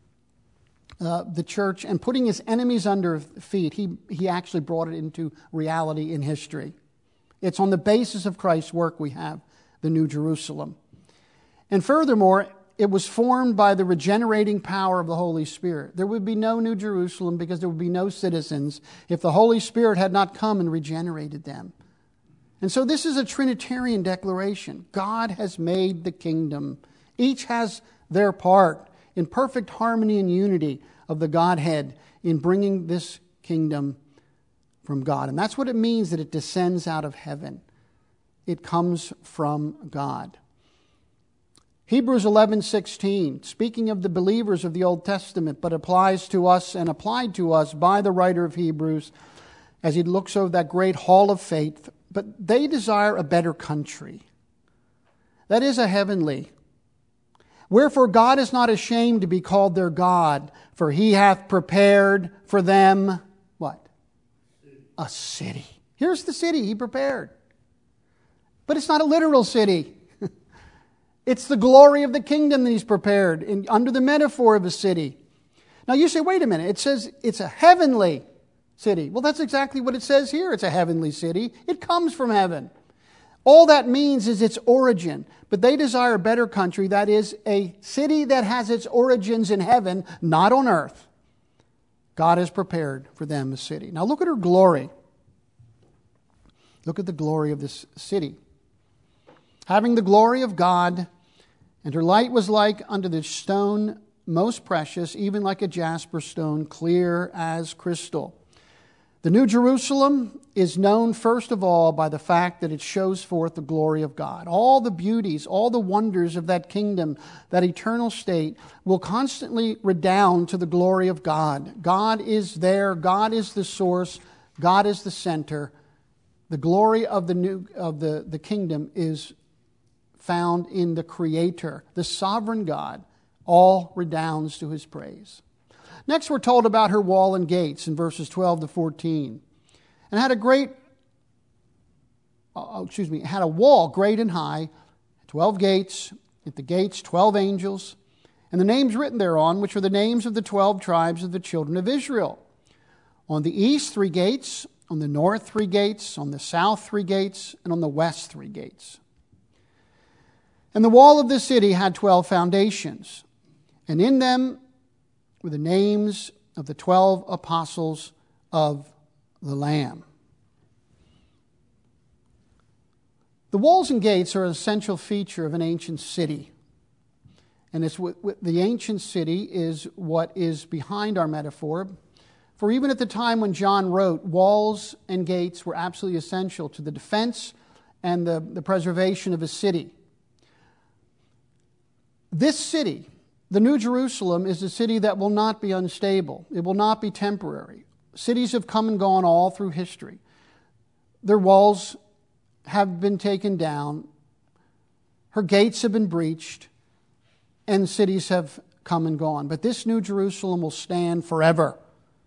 uh, the church and putting His enemies under feet. He, he actually brought it into reality in history. It's on the basis of Christ's work we have the New Jerusalem. And furthermore, it was formed by the regenerating power of the Holy Spirit. There would be no New Jerusalem because there would be no citizens if the Holy Spirit had not come and regenerated them. And so this is a Trinitarian declaration. God has made the kingdom. Each has their part in perfect harmony and unity of the Godhead in bringing this kingdom from God. And that's what it means that it descends out of heaven. It comes from God. Hebrews eleven sixteen, speaking of the believers of the Old Testament, but applies to us and applied to us by the writer of Hebrews as he looks over that great hall of faith. But they desire a better country. That is a heavenly. Wherefore God is not ashamed to be called their God, for He hath prepared for them, what? A city. Here's the city He prepared. But it's not a literal city. It's the glory of the kingdom that He's prepared in, under the metaphor of a city. Now you say, wait a minute, it says it's a heavenly city. Well, that's exactly what it says here. It's a heavenly city. It comes from heaven. All that means is its origin. But they desire a better country, that is, a city that has its origins in heaven, not on earth. God has prepared for them a city. Now look at her glory. Look at the glory of this city. Having the glory of God, and her light was like unto the stone most precious, even like a jasper stone, clear as crystal. The New Jerusalem is known first of all by the fact that it shows forth the glory of God. All the beauties, all the wonders of that kingdom, that eternal state, will constantly redound to the glory of God. God is there. God is the source. God is the center. The glory of the new of the, the kingdom is found in the Creator, the sovereign God. All redounds to His praise. Next, we're told about her wall and gates in verses twelve to fourteen. And had a great, oh, excuse me, had a wall great and high, twelve gates, at the gates twelve angels, and the names written thereon, which are the names of the twelve tribes of the children of Israel. On the east, three gates, on the north, three gates, on the south, three gates, and on the west, three gates. And the wall of the city had twelve foundations, and in them were the names of the twelve apostles of the Lamb. The walls and gates are an essential feature of an ancient city. And it's what, what, the ancient city is what is behind our metaphor. For even at the time when John wrote, walls and gates were absolutely essential to the defense and the, the preservation of a city. This city, the New Jerusalem, is a city that will not be unstable. It will not be temporary. Cities have come and gone all through history. Their walls have been taken down. Her gates have been breached. And cities have come and gone. But this New Jerusalem will stand forever.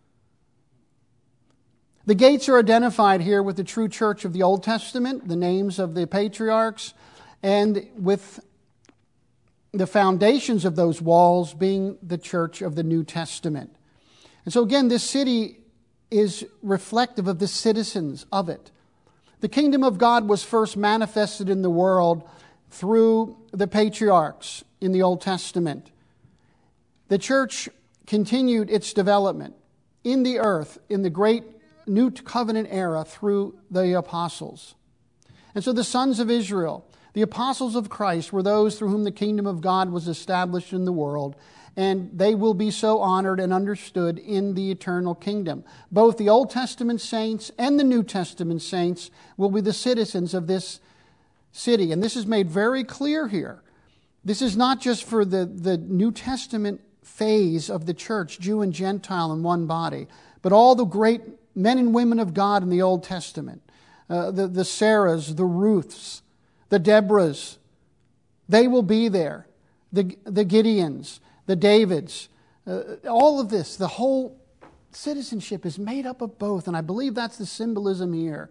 The gates are identified here with the true church of the Old Testament, the names of the patriarchs, and with the foundations of those walls being the church of the New Testament. And so again, this city is reflective of the citizens of it. The kingdom of God was first manifested in the world through the patriarchs in the Old Testament. The church continued its development in the earth in the great New Covenant era through the apostles. And so the sons of Israel, the apostles of Christ, were those through whom the kingdom of God was established in the world, and they will be so honored and understood in the eternal kingdom. Both the Old Testament saints and the New Testament saints will be the citizens of this city, and this is made very clear here. This is not just for the, the New Testament phase of the church, Jew and Gentile in one body, but all the great men and women of God in the Old Testament, uh, the, the Sarahs, the Ruths, the Deborahs, they will be there. The, the Gideons, the Davids, uh, all of this, the whole citizenship is made up of both, and I believe that's the symbolism here.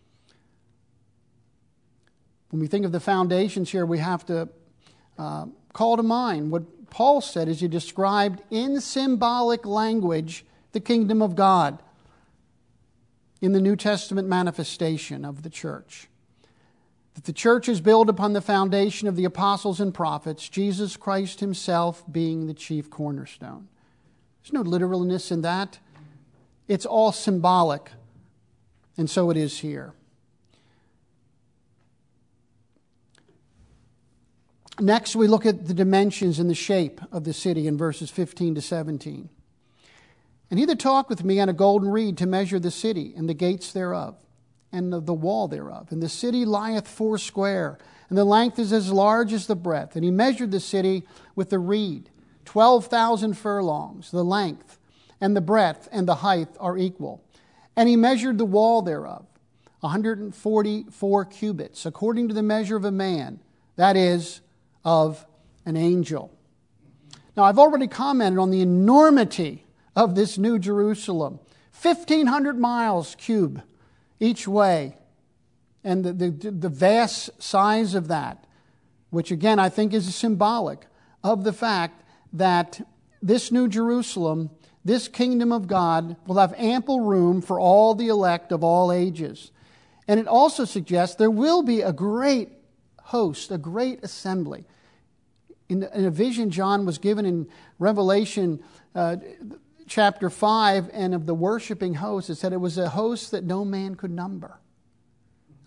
When we think of the foundations here, we have to uh, call to mind what Paul said as he described in symbolic language the kingdom of God in the New Testament manifestation of the church. That the church is built upon the foundation of the apostles and prophets, Jesus Christ himself being the chief cornerstone. There's no literalness in that. It's all symbolic, and so it is here. Next, we look at the dimensions and the shape of the city in verses fifteen to seventeen. And he that talked with me on a golden reed to measure the city and the gates thereof, and of the wall thereof. And the city lieth foursquare, and the length is as large as the breadth. And he measured the city with the reed, twelve thousand furlongs. The length and the breadth and the height are equal. And he measured the wall thereof, one hundred forty-four cubits, according to the measure of a man, that is, of an angel. Now, I've already commented on the enormity of this New Jerusalem. fifteen hundred miles cube each way. And the, the, the vast size of that, which again I think is symbolic of the fact that this New Jerusalem, this kingdom of God, will have ample room for all the elect of all ages. And it also suggests there will be a great host, a great assembly. In, in a vision John was given in Revelation uh, chapter five, and of the worshiping host, it said it was a host that no man could number.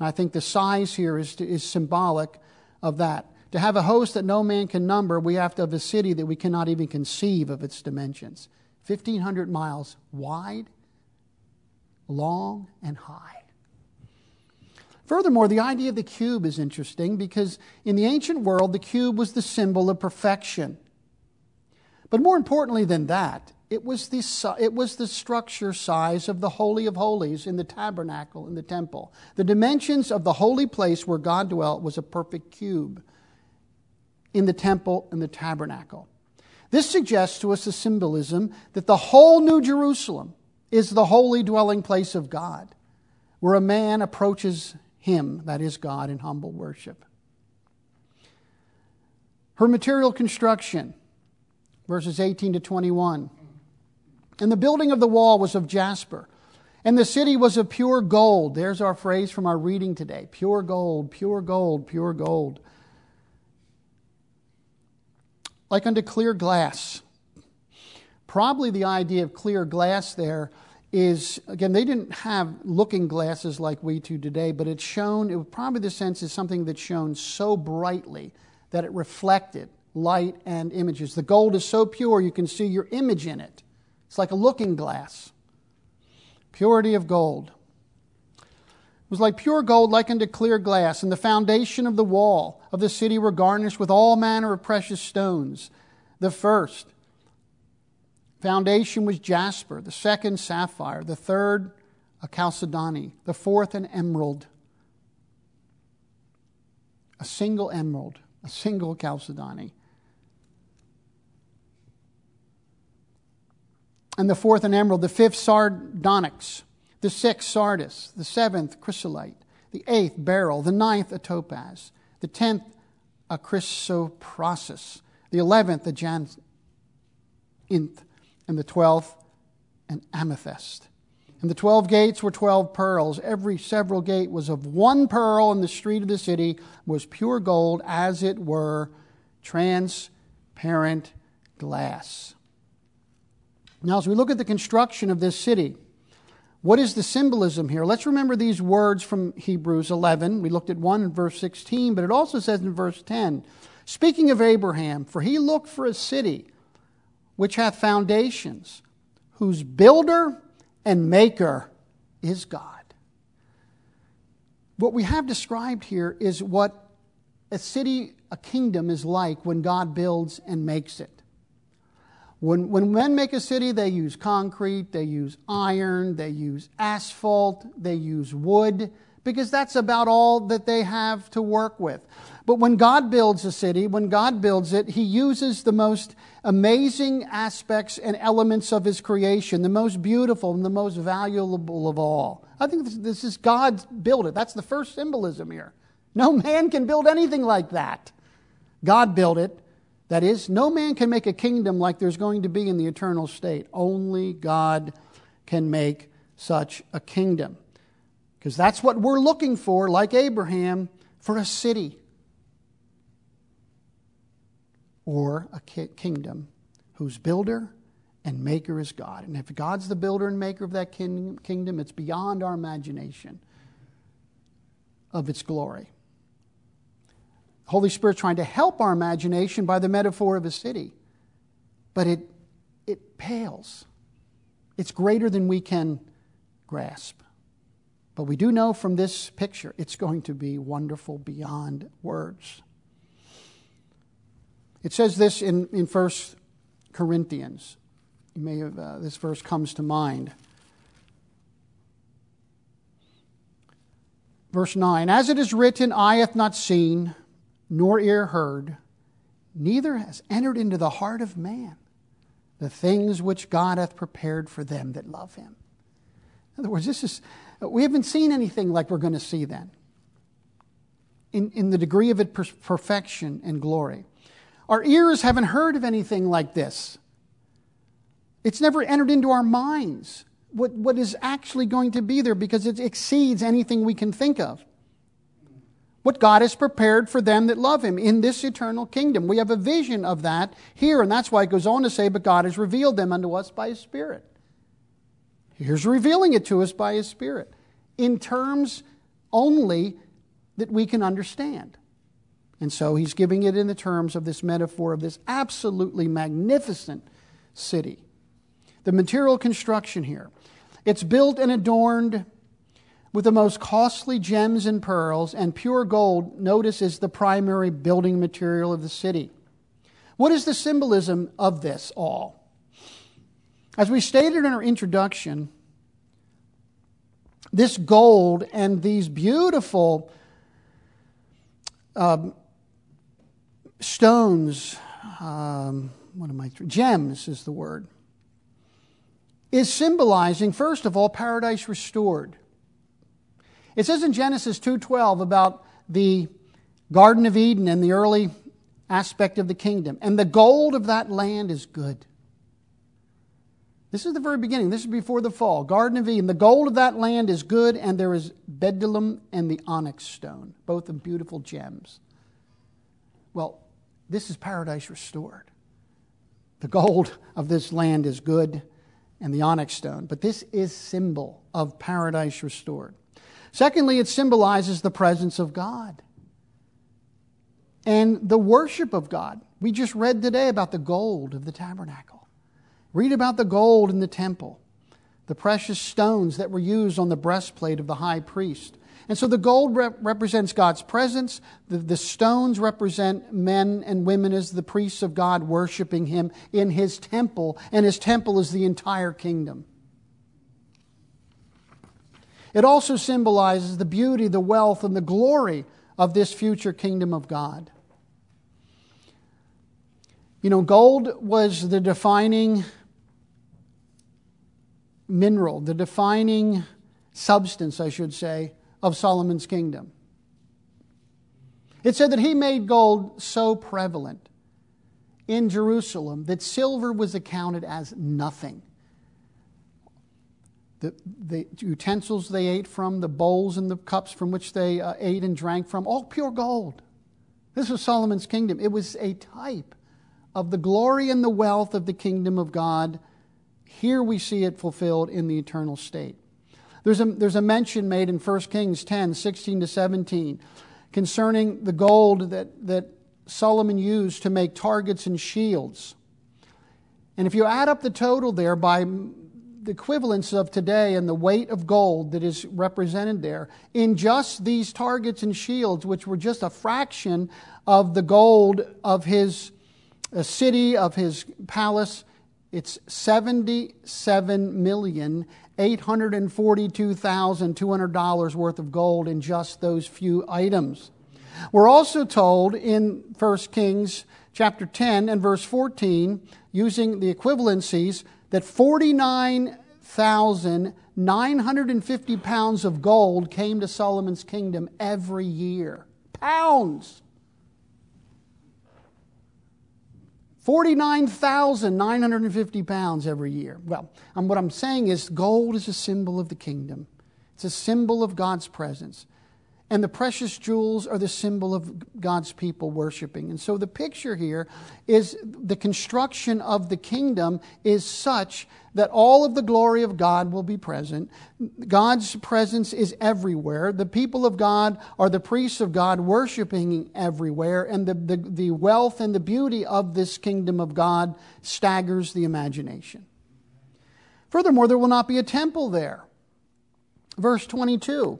And I think the size here is, is symbolic of that. To have a host that no man can number, we have to have a city that we cannot even conceive of its dimensions. fifteen hundred miles wide, long, and high. Furthermore, the idea of the cube is interesting because in the ancient world, the cube was the symbol of perfection. But more importantly than that, it was the, it was the structure size of the Holy of Holies in the tabernacle, in the temple. The dimensions of the holy place where God dwelt was a perfect cube in the temple and the tabernacle. This suggests to us the symbolism that the whole New Jerusalem is the holy dwelling place of God, where a man approaches Him, that is God, in humble worship. Her material construction, verses eighteen to twenty-one. And the building of the wall was of jasper, and the city was of pure gold. There's our phrase from our reading today. Pure gold, pure gold, pure gold. Like unto clear glass. Probably the idea of clear glass there is, again, they didn't have looking glasses like we do today, but it's shown, it was probably the sense is something that shone so brightly that it reflected light and images. The gold is so pure you can see your image in it. It's like a looking glass. Purity of gold. It was like pure gold, like unto clear glass, and the foundation of the wall of the city were garnished with all manner of precious stones. The first foundation was jasper, the second sapphire, the third a chalcedony, the fourth an emerald. A single emerald, a single chalcedony. And the fourth an emerald, the fifth sardonyx, the sixth sardis, the seventh chrysolite, the eighth beryl, the ninth a topaz, the tenth a chrysoprasus, the eleventh a jacinth, and the twelfth an amethyst. And the twelve gates were twelve pearls. Every several gate was of one pearl, and the street of the city was pure gold, as it were transparent glass. Now, as we look at the construction of this city, what is the symbolism here? Let's remember these words from Hebrews eleven. We looked at one in verse sixteen, but it also says in verse ten, speaking of Abraham, for he looked for a city which hath foundations, whose builder and maker is God. What we have described here is what a city, a kingdom is like when God builds and makes it. When, when men make a city, they use concrete, they use iron, they use asphalt, they use wood, because that's about all that they have to work with. But when God builds a city, when God builds it, He uses the most amazing aspects and elements of His creation, the most beautiful and the most valuable of all. I think this, this is God's built it. That's the first symbolism here. No man can build anything like that. God built it. That is, no man can make a kingdom like there's going to be in the eternal state. Only God can make such a kingdom. Because that's what we're looking for, like Abraham, for a city. Or a kingdom whose builder and maker is God. And if God's the builder and maker of that kingdom, it's beyond our imagination of its glory. Holy Spirit's trying to help our imagination by the metaphor of a city. But it, it pales. It's greater than we can grasp. But we do know from this picture it's going to be wonderful beyond words. It says this in, in First Corinthians. You may have, uh, this verse comes to mind. Verse nine, as it is written, eye hath not seen, nor ear heard, neither has entered into the heart of man the things which God hath prepared for them that love Him. In other words, this is we haven't seen anything like we're going to see then. In, in the degree of its perfection and glory. Our ears haven't heard of anything like this. It's never entered into our minds what, what is actually going to be there because it exceeds anything we can think of. What God has prepared for them that love Him in this eternal kingdom. We have a vision of that here, and that's why it goes on to say, but God has revealed them unto us by His Spirit. Here's revealing it to us by His Spirit in terms only that we can understand. And so he's giving it in the terms of this metaphor of this absolutely magnificent city. The material construction here. It's built and adorned with the most costly gems and pearls, and pure gold, notice, is the primary building material of the city. What is the symbolism of this all? As we stated in our introduction, this gold and these beautiful um, stones, um, what am I, gems is the word, is symbolizing, first of all, paradise restored. It says in Genesis two twelve about the Garden of Eden and the early aspect of the kingdom. And the gold of that land is good. This is the very beginning. This is before the fall. Garden of Eden. The gold of that land is good, and there is bdellium and the onyx stone, both of beautiful gems. Well, this is paradise restored. The gold of this land is good, and the onyx stone. But this is symbol of paradise restored. Secondly, it symbolizes the presence of God and the worship of God. We just read today about the gold of the tabernacle. Read about the gold in the temple, the precious stones that were used on the breastplate of the high priest. And so the gold rep- represents God's presence. The, the stones represent men and women as the priests of God worshiping Him in His temple. And His temple is the entire kingdom. It also symbolizes the beauty, the wealth, and the glory of this future kingdom of God. You know, gold was the defining mineral, the defining substance, I should say, of Solomon's kingdom. It said that he made gold so prevalent in Jerusalem that silver was accounted as nothing. The, the utensils they ate from, the bowls and the cups from which they uh, ate and drank from, all pure gold. This was Solomon's kingdom. It was a type of the glory and the wealth of the kingdom of God. Here we see it fulfilled in the eternal state. There's a, there's a mention made in First Kings ten, sixteen to seventeen concerning the gold that, that Solomon used to make targets and shields. And if you add up the total there by the equivalence of today and the weight of gold that is represented there, in just these targets and shields, which were just a fraction of the gold of his uh, city, of his palace, it's seventy-seven million eight hundred forty-two thousand two hundred dollars worth of gold in just those few items. We're also told in First Kings chapter ten and verse fourteen, using the equivalencies, that forty-nine thousand nine hundred fifty pounds of gold came to Solomon's kingdom every year. Pounds! forty-nine thousand nine hundred fifty pounds every year. Well, um, what I'm saying is gold is a symbol of the kingdom. It's a symbol of God's presence. And the precious jewels are the symbol of God's people worshiping. And so the picture here is the construction of the kingdom is such that all of the glory of God will be present. God's presence is everywhere. The people of God are the priests of God worshiping everywhere. And the, the, the wealth and the beauty of this kingdom of God staggers the imagination. Furthermore, there will not be a temple there. Verse twenty-two.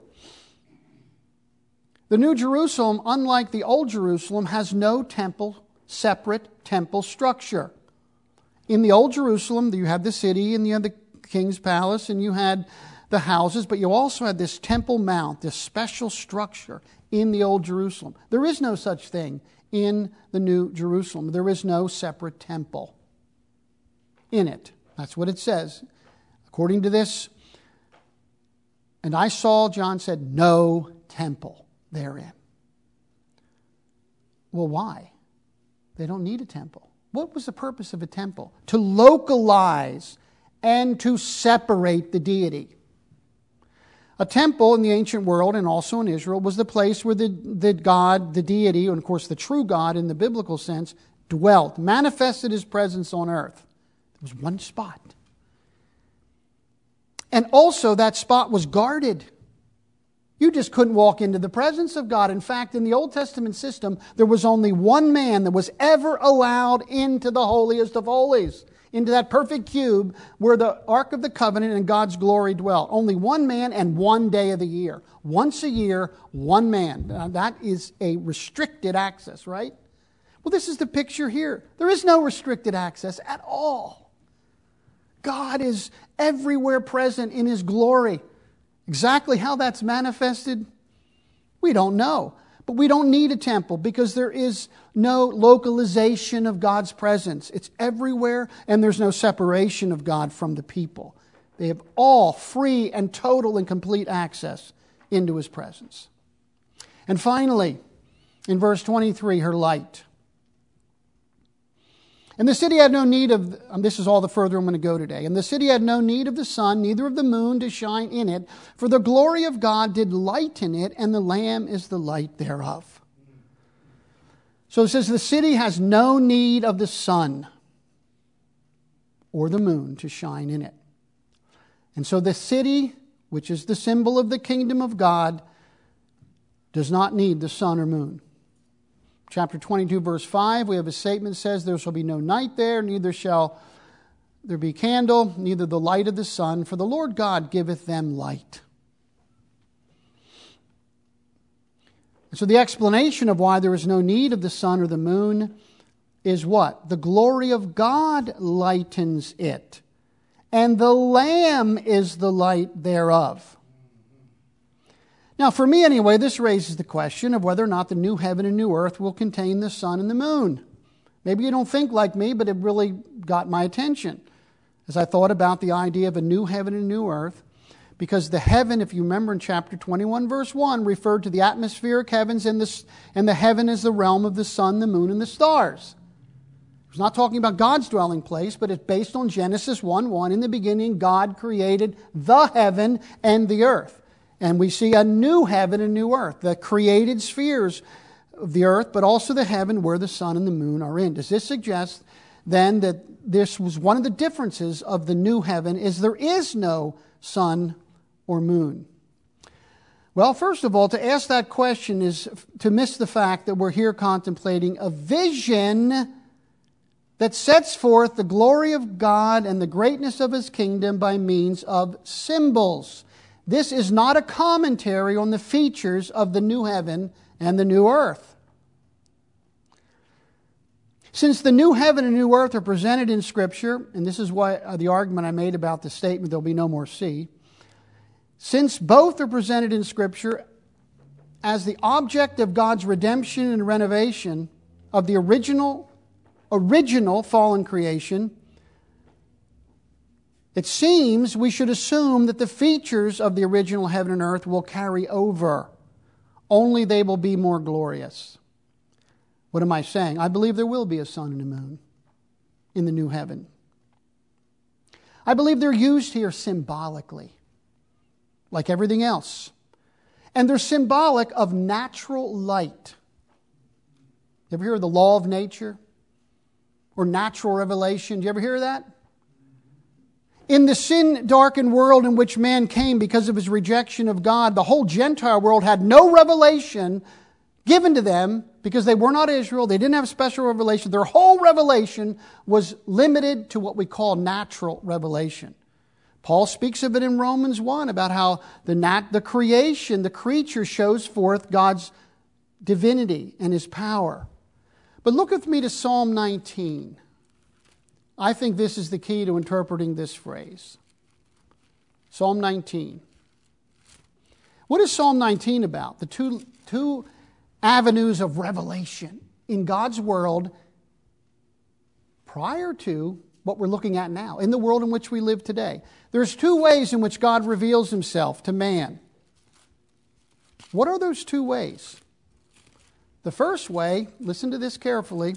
The New Jerusalem, unlike the Old Jerusalem, has no temple, separate temple structure. In the Old Jerusalem, you had the city and you had the king's palace and you had the houses, but you also had this temple mount, this special structure in the Old Jerusalem. There is no such thing in the New Jerusalem. There is no separate temple in it. That's what it says. According to this, and I saw, John said, no temple therein. Well, why? They don't need a temple. What was the purpose of a temple? To localize and to separate the deity. A temple in the ancient world and also in Israel was the place where the, the God, the deity, and of course the true God in the biblical sense, dwelt, manifested His presence on earth. There was one spot. And also that spot was guarded. You just couldn't walk into the presence of God. In fact, in the Old Testament system, there was only one man that was ever allowed into the holiest of holies, into that perfect cube where the Ark of the Covenant and God's glory dwelt. Only one man and one day of the year. Once a year, one man. Now, that is a restricted access, right? Well, this is the picture here. There is no restricted access at all. God is everywhere present in His glory. Exactly how that's manifested, we don't know. But we don't need a temple because there is no localization of God's presence. It's everywhere, and there's no separation of God from the people. They have all free and total and complete access into His presence. And finally, in verse twenty-three, her light. And the city had no need of, and this is all the further I'm going to go today. And the city had no need of the sun, neither of the moon to shine in it, for the glory of God did lighten it, and the Lamb is the light thereof. So it says the city has no need of the sun or the moon to shine in it. And so the city, which is the symbol of the kingdom of God, does not need the sun or moon. Chapter twenty-two, verse five, we have a statement that says, there shall be no night there, neither shall there be candle, neither the light of the sun, for the Lord God giveth them light. And so the explanation of why there is no need of the sun or the moon is what? The glory of God lightens it, and the Lamb is the light thereof. Now, for me anyway, this raises the question of whether or not the new heaven and new earth will contain the sun and the moon. Maybe you don't think like me, but it really got my attention as I thought about the idea of a new heaven and new earth. Because the heaven, if you remember in chapter twenty-one, verse one, referred to the atmospheric heavens, and the, and the heaven is the realm of the sun, the moon, and the stars. It's not talking about God's dwelling place, but it's based on Genesis one one. In the beginning, God created the heaven and the earth. And we see a new heaven and new earth, the created spheres of the earth, but also the heaven where the sun and the moon are in. Does this suggest then that this was one of the differences of the new heaven, is there is no sun or moon? Well, first of all, to ask that question is to miss the fact that we're here contemplating a vision that sets forth the glory of God and the greatness of His kingdom by means of symbols. This is not a commentary on the features of the new heaven and the new earth. Since the new heaven and new earth are presented in Scripture, and this is why uh, the argument I made about the statement, there'll be no more sea. Since both are presented in Scripture as the object of God's redemption and renovation of the original, original fallen creation, it seems we should assume that the features of the original heaven and earth will carry over. Only they will be more glorious. What am I saying? I believe there will be a sun and a moon in the new heaven. I believe they're used here symbolically, like everything else. And they're symbolic of natural light. You ever hear of the law of nature? Or natural revelation? Do you ever hear of that? In the sin-darkened world in which man came because of his rejection of God, the whole Gentile world had no revelation given to them because they were not Israel. They didn't have special revelation. Their whole revelation was limited to what we call natural revelation. Paul speaks of it in Romans one about how the, nat- the creation, the creature shows forth God's divinity and His power. But look with me to Psalm nineteen. I think this is the key to interpreting this phrase. Psalm nineteen. What is Psalm nineteen about? The two, two avenues of revelation in God's world prior to what we're looking at now, in the world in which we live today. There's two ways in which God reveals Himself to man. What are those two ways? The first way, listen to this carefully,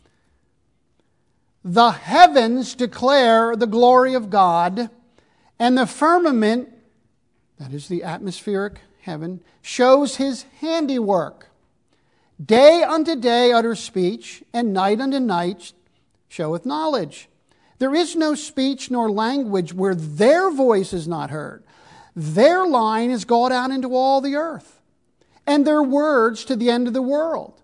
the heavens declare the glory of God, and the firmament, that is the atmospheric heaven, shows His handiwork. Day unto day utters speech, and night unto night showeth knowledge. There is no speech nor language where their voice is not heard. Their line is gone out into all the earth, and their words to the end of the world.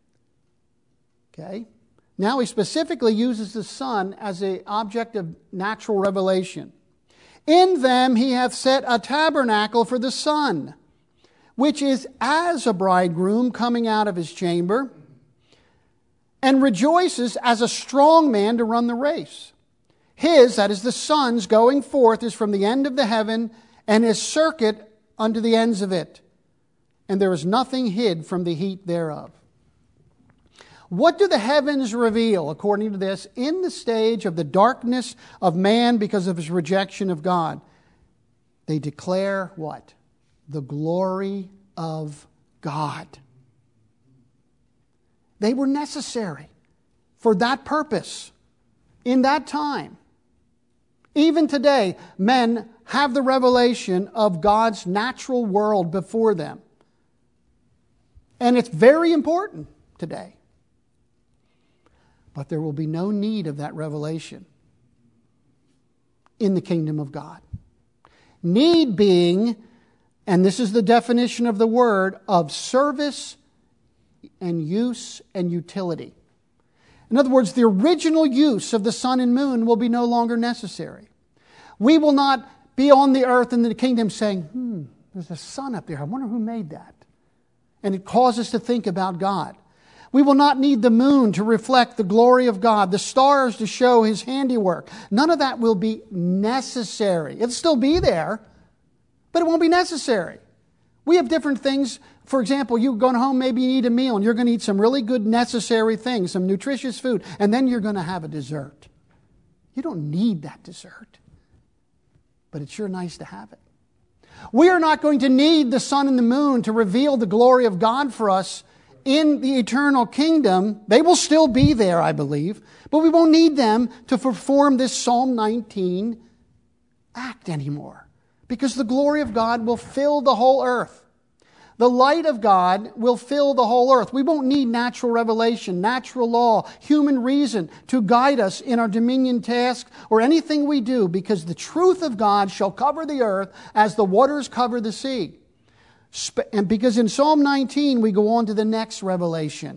Okay? Now he specifically uses the sun as an object of natural revelation. In them he hath set a tabernacle for the sun, which is as a bridegroom coming out of his chamber, and rejoices as a strong man to run the race. His, that is the sun's, going forth is from the end of the heaven, and his circuit unto the ends of it. And there is nothing hid from the heat thereof. What do the heavens reveal, according to this, in the stage of the darkness of man because of his rejection of God? They declare what? The glory of God. They were necessary for that purpose in that time. Even today, men have the revelation of God's natural world before them. And it's very important today. But there will be no need of that revelation in the kingdom of God. Need being, and this is the definition of the word, of service and use and utility. In other words, the original use of the sun and moon will be no longer necessary. We will not be on the earth in the kingdom saying, hmm, there's a sun up there. I wonder who made that. And it causes us to think about God. We will not need the moon to reflect the glory of God, the stars to show His handiwork. None of that will be necessary. It'll still be there, but it won't be necessary. We have different things. For example, you're going home, maybe you eat a meal, and you're going to eat some really good necessary things, some nutritious food, and then you're going to have a dessert. You don't need that dessert, but it's sure nice to have it. We are not going to need the sun and the moon to reveal the glory of God for us in the eternal kingdom. They will still be there, I believe, but we won't need them to perform this Psalm nineteen act anymore, because the glory of God will fill the whole earth. The light of God will fill the whole earth. We won't need natural revelation, natural law, human reason to guide us in our dominion task or anything we do, because the truth of God shall cover the earth as the waters cover the sea. And because in Psalm nineteen we go on to the next revelation.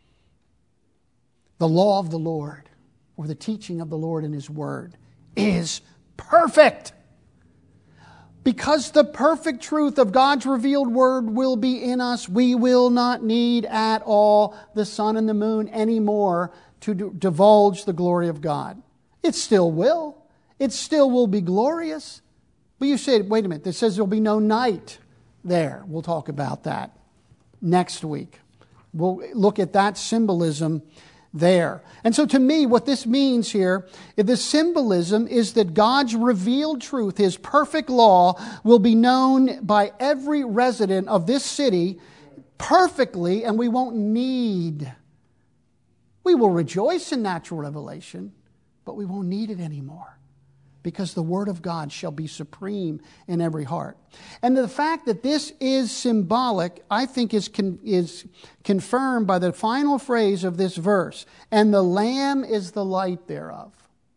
The law of the Lord, or the teaching of the Lord in His Word, is perfect. Because the perfect truth of God's revealed Word will be in us, we will not need at all the sun and the moon anymore to divulge the glory of God. It still will. It still will be glorious. But you say, wait a minute, it says there will be no night there. We'll talk about that next week. We'll look at that symbolism there. And so to me, what this means here, the symbolism is that God's revealed truth, His perfect law, will be known by every resident of this city perfectly, and we won't need. We will rejoice in natural revelation, but we won't need it anymore, because the Word of God shall be supreme in every heart. And the fact that this is symbolic, I think, is con- is confirmed by the final phrase of this verse. And the Lamb is the light thereof.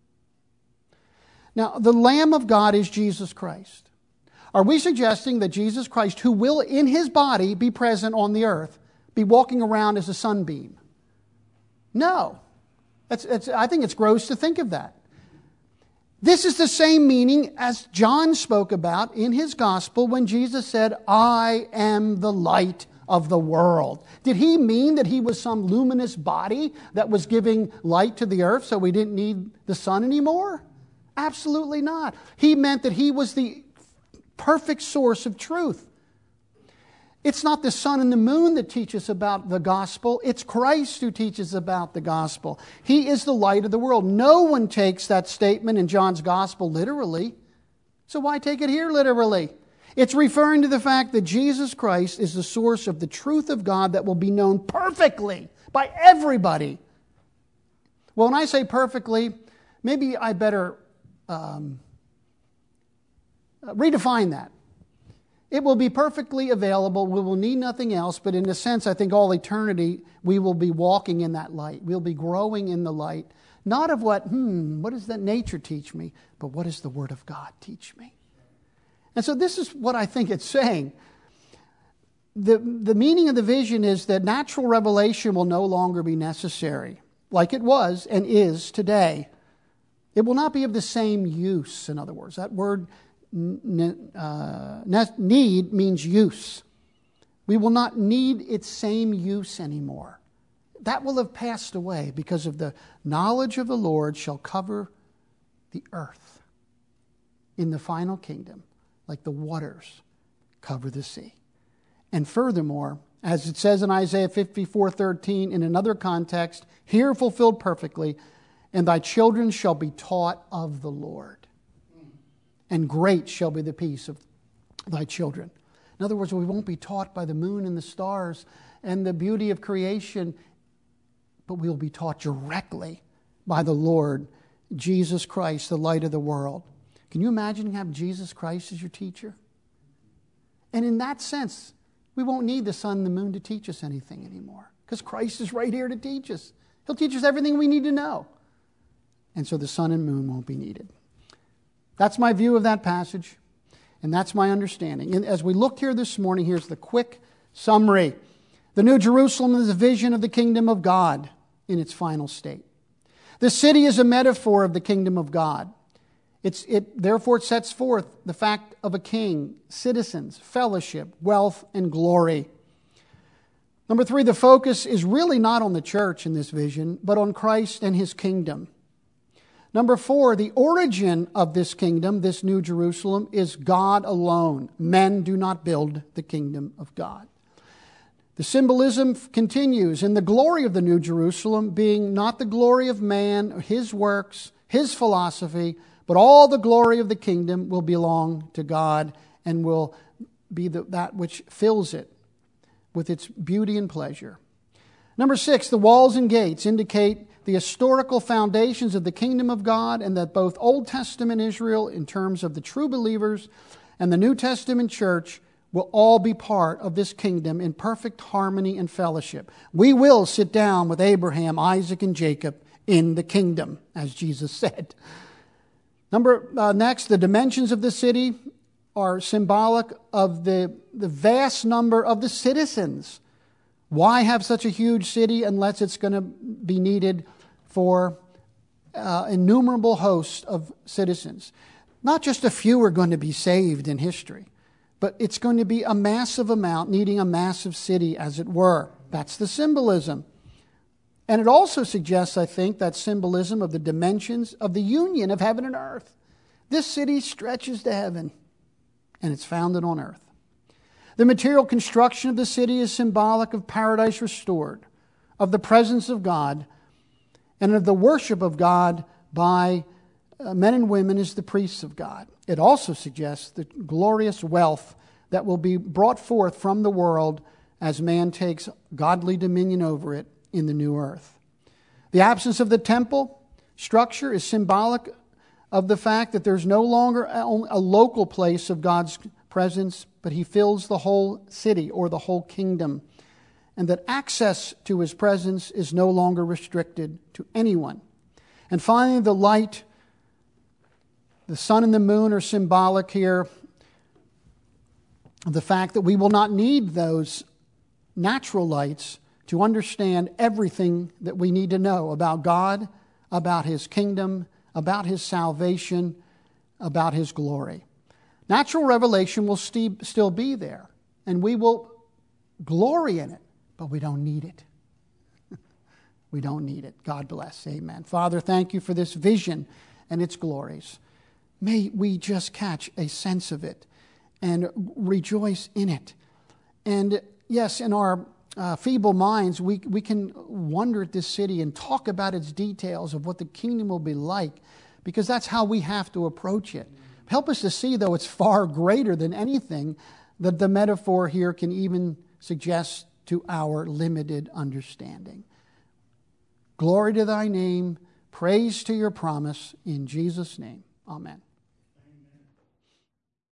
Now, the Lamb of God is Jesus Christ. Are we suggesting that Jesus Christ, who will in His body be present on the earth, be walking around as a sunbeam? No. That's, that's, I think it's gross to think of that. This is the same meaning as John spoke about in his gospel when Jesus said, I am the light of the world. Did He mean that He was some luminous body that was giving light to the earth so we didn't need the sun anymore? Absolutely not. He meant that He was the perfect source of truth. It's not the sun and the moon that teach us about the gospel. It's Christ who teaches about the gospel. He is the light of the world. No one takes that statement in John's gospel literally. So why take it here literally? It's referring to the fact that Jesus Christ is the source of the truth of God that will be known perfectly by everybody. Well, when I say perfectly, maybe I better um, redefine that. It will be perfectly available. We will need nothing else. But in a sense, I think all eternity, we will be walking in that light. We'll be growing in the light. Not of what, hmm, what does that nature teach me? But what does the Word of God teach me? And so this is what I think it's saying. The, the meaning of the vision is that natural revelation will no longer be necessary, like it was and is today. It will not be of the same use, in other words. That word n- uh, need means use. We will not need its same use anymore. That will have passed away because of the knowledge of the Lord shall cover the earth in the final kingdom, like the waters cover the sea. And furthermore, as it says in Isaiah fifty-four thirteen, in another context, here fulfilled perfectly, and thy children shall be taught of the Lord, and great shall be the peace of thy children. In other words, we won't be taught by the moon and the stars and the beauty of creation, but we will be taught directly by the Lord Jesus Christ, the light of the world. Can you imagine having Jesus Christ as your teacher? And in that sense, we won't need the sun and the moon to teach us anything anymore, because Christ is right here to teach us. He'll teach us everything we need to know. And so the sun and moon won't be needed. That's my view of that passage, and that's my understanding. And as we look here this morning, here's the quick summary. The New Jerusalem is a vision of the kingdom of God in its final state. The city is a metaphor of the kingdom of God. It's, it, therefore, it sets forth the fact of a king, citizens, fellowship, wealth, and glory. Number three, the focus is really not on the church in this vision, but on Christ and his kingdom. Number four, the origin of this kingdom, this New Jerusalem, is God alone. Men do not build the kingdom of God. The symbolism continues in the glory of the New Jerusalem being not the glory of man, his works, his philosophy, but all the glory of the kingdom will belong to God and will be the, that which fills it with its beauty and pleasure. Number six, the walls and gates indicate the historical foundations of the kingdom of God, and that both Old Testament Israel, in terms of the true believers, and the New Testament church will all be part of this kingdom in perfect harmony and fellowship. We will sit down with Abraham, Isaac, and Jacob in the kingdom, as Jesus said. Number uh, next, the dimensions of the city are symbolic of the, the vast number of the citizens. Why have such a huge city unless it's going to be needed for uh, innumerable host of citizens? Not just a few are going to be saved in history, but it's going to be a massive amount needing a massive city, as it were. That's the symbolism. And it also suggests, I think, that symbolism of the dimensions of the union of heaven and earth. This city stretches to heaven, and it's founded on earth. The material construction of the city is symbolic of paradise restored, of the presence of God, and of the worship of God by uh, men and women as the priests of God. It also suggests the glorious wealth that will be brought forth from the world as man takes godly dominion over it in the new earth. The absence of the temple structure is symbolic of the fact that there's no longer a, a local place of God's presence, but he fills the whole city or the whole kingdom, and that access to his presence is no longer restricted to anyone. And finally, the light, the sun and the moon are symbolic here of the fact that we will not need those natural lights to understand everything that we need to know about God, about his kingdom, about his salvation, about his glory. Natural revelation will st- still be there, and we will glory in it, but we don't need it. We don't need it. God bless. Amen. Father, thank you for this vision and its glories. May we just catch a sense of it and rejoice in it. And yes, in our uh, feeble minds, we, we can wonder at this city and talk about its details of what the kingdom will be like, because that's how we have to approach it. Help us to see, though, it's far greater than anything that the metaphor here can even suggest to our limited understanding. Glory to thy name, praise to your promise, in Jesus' name. Amen.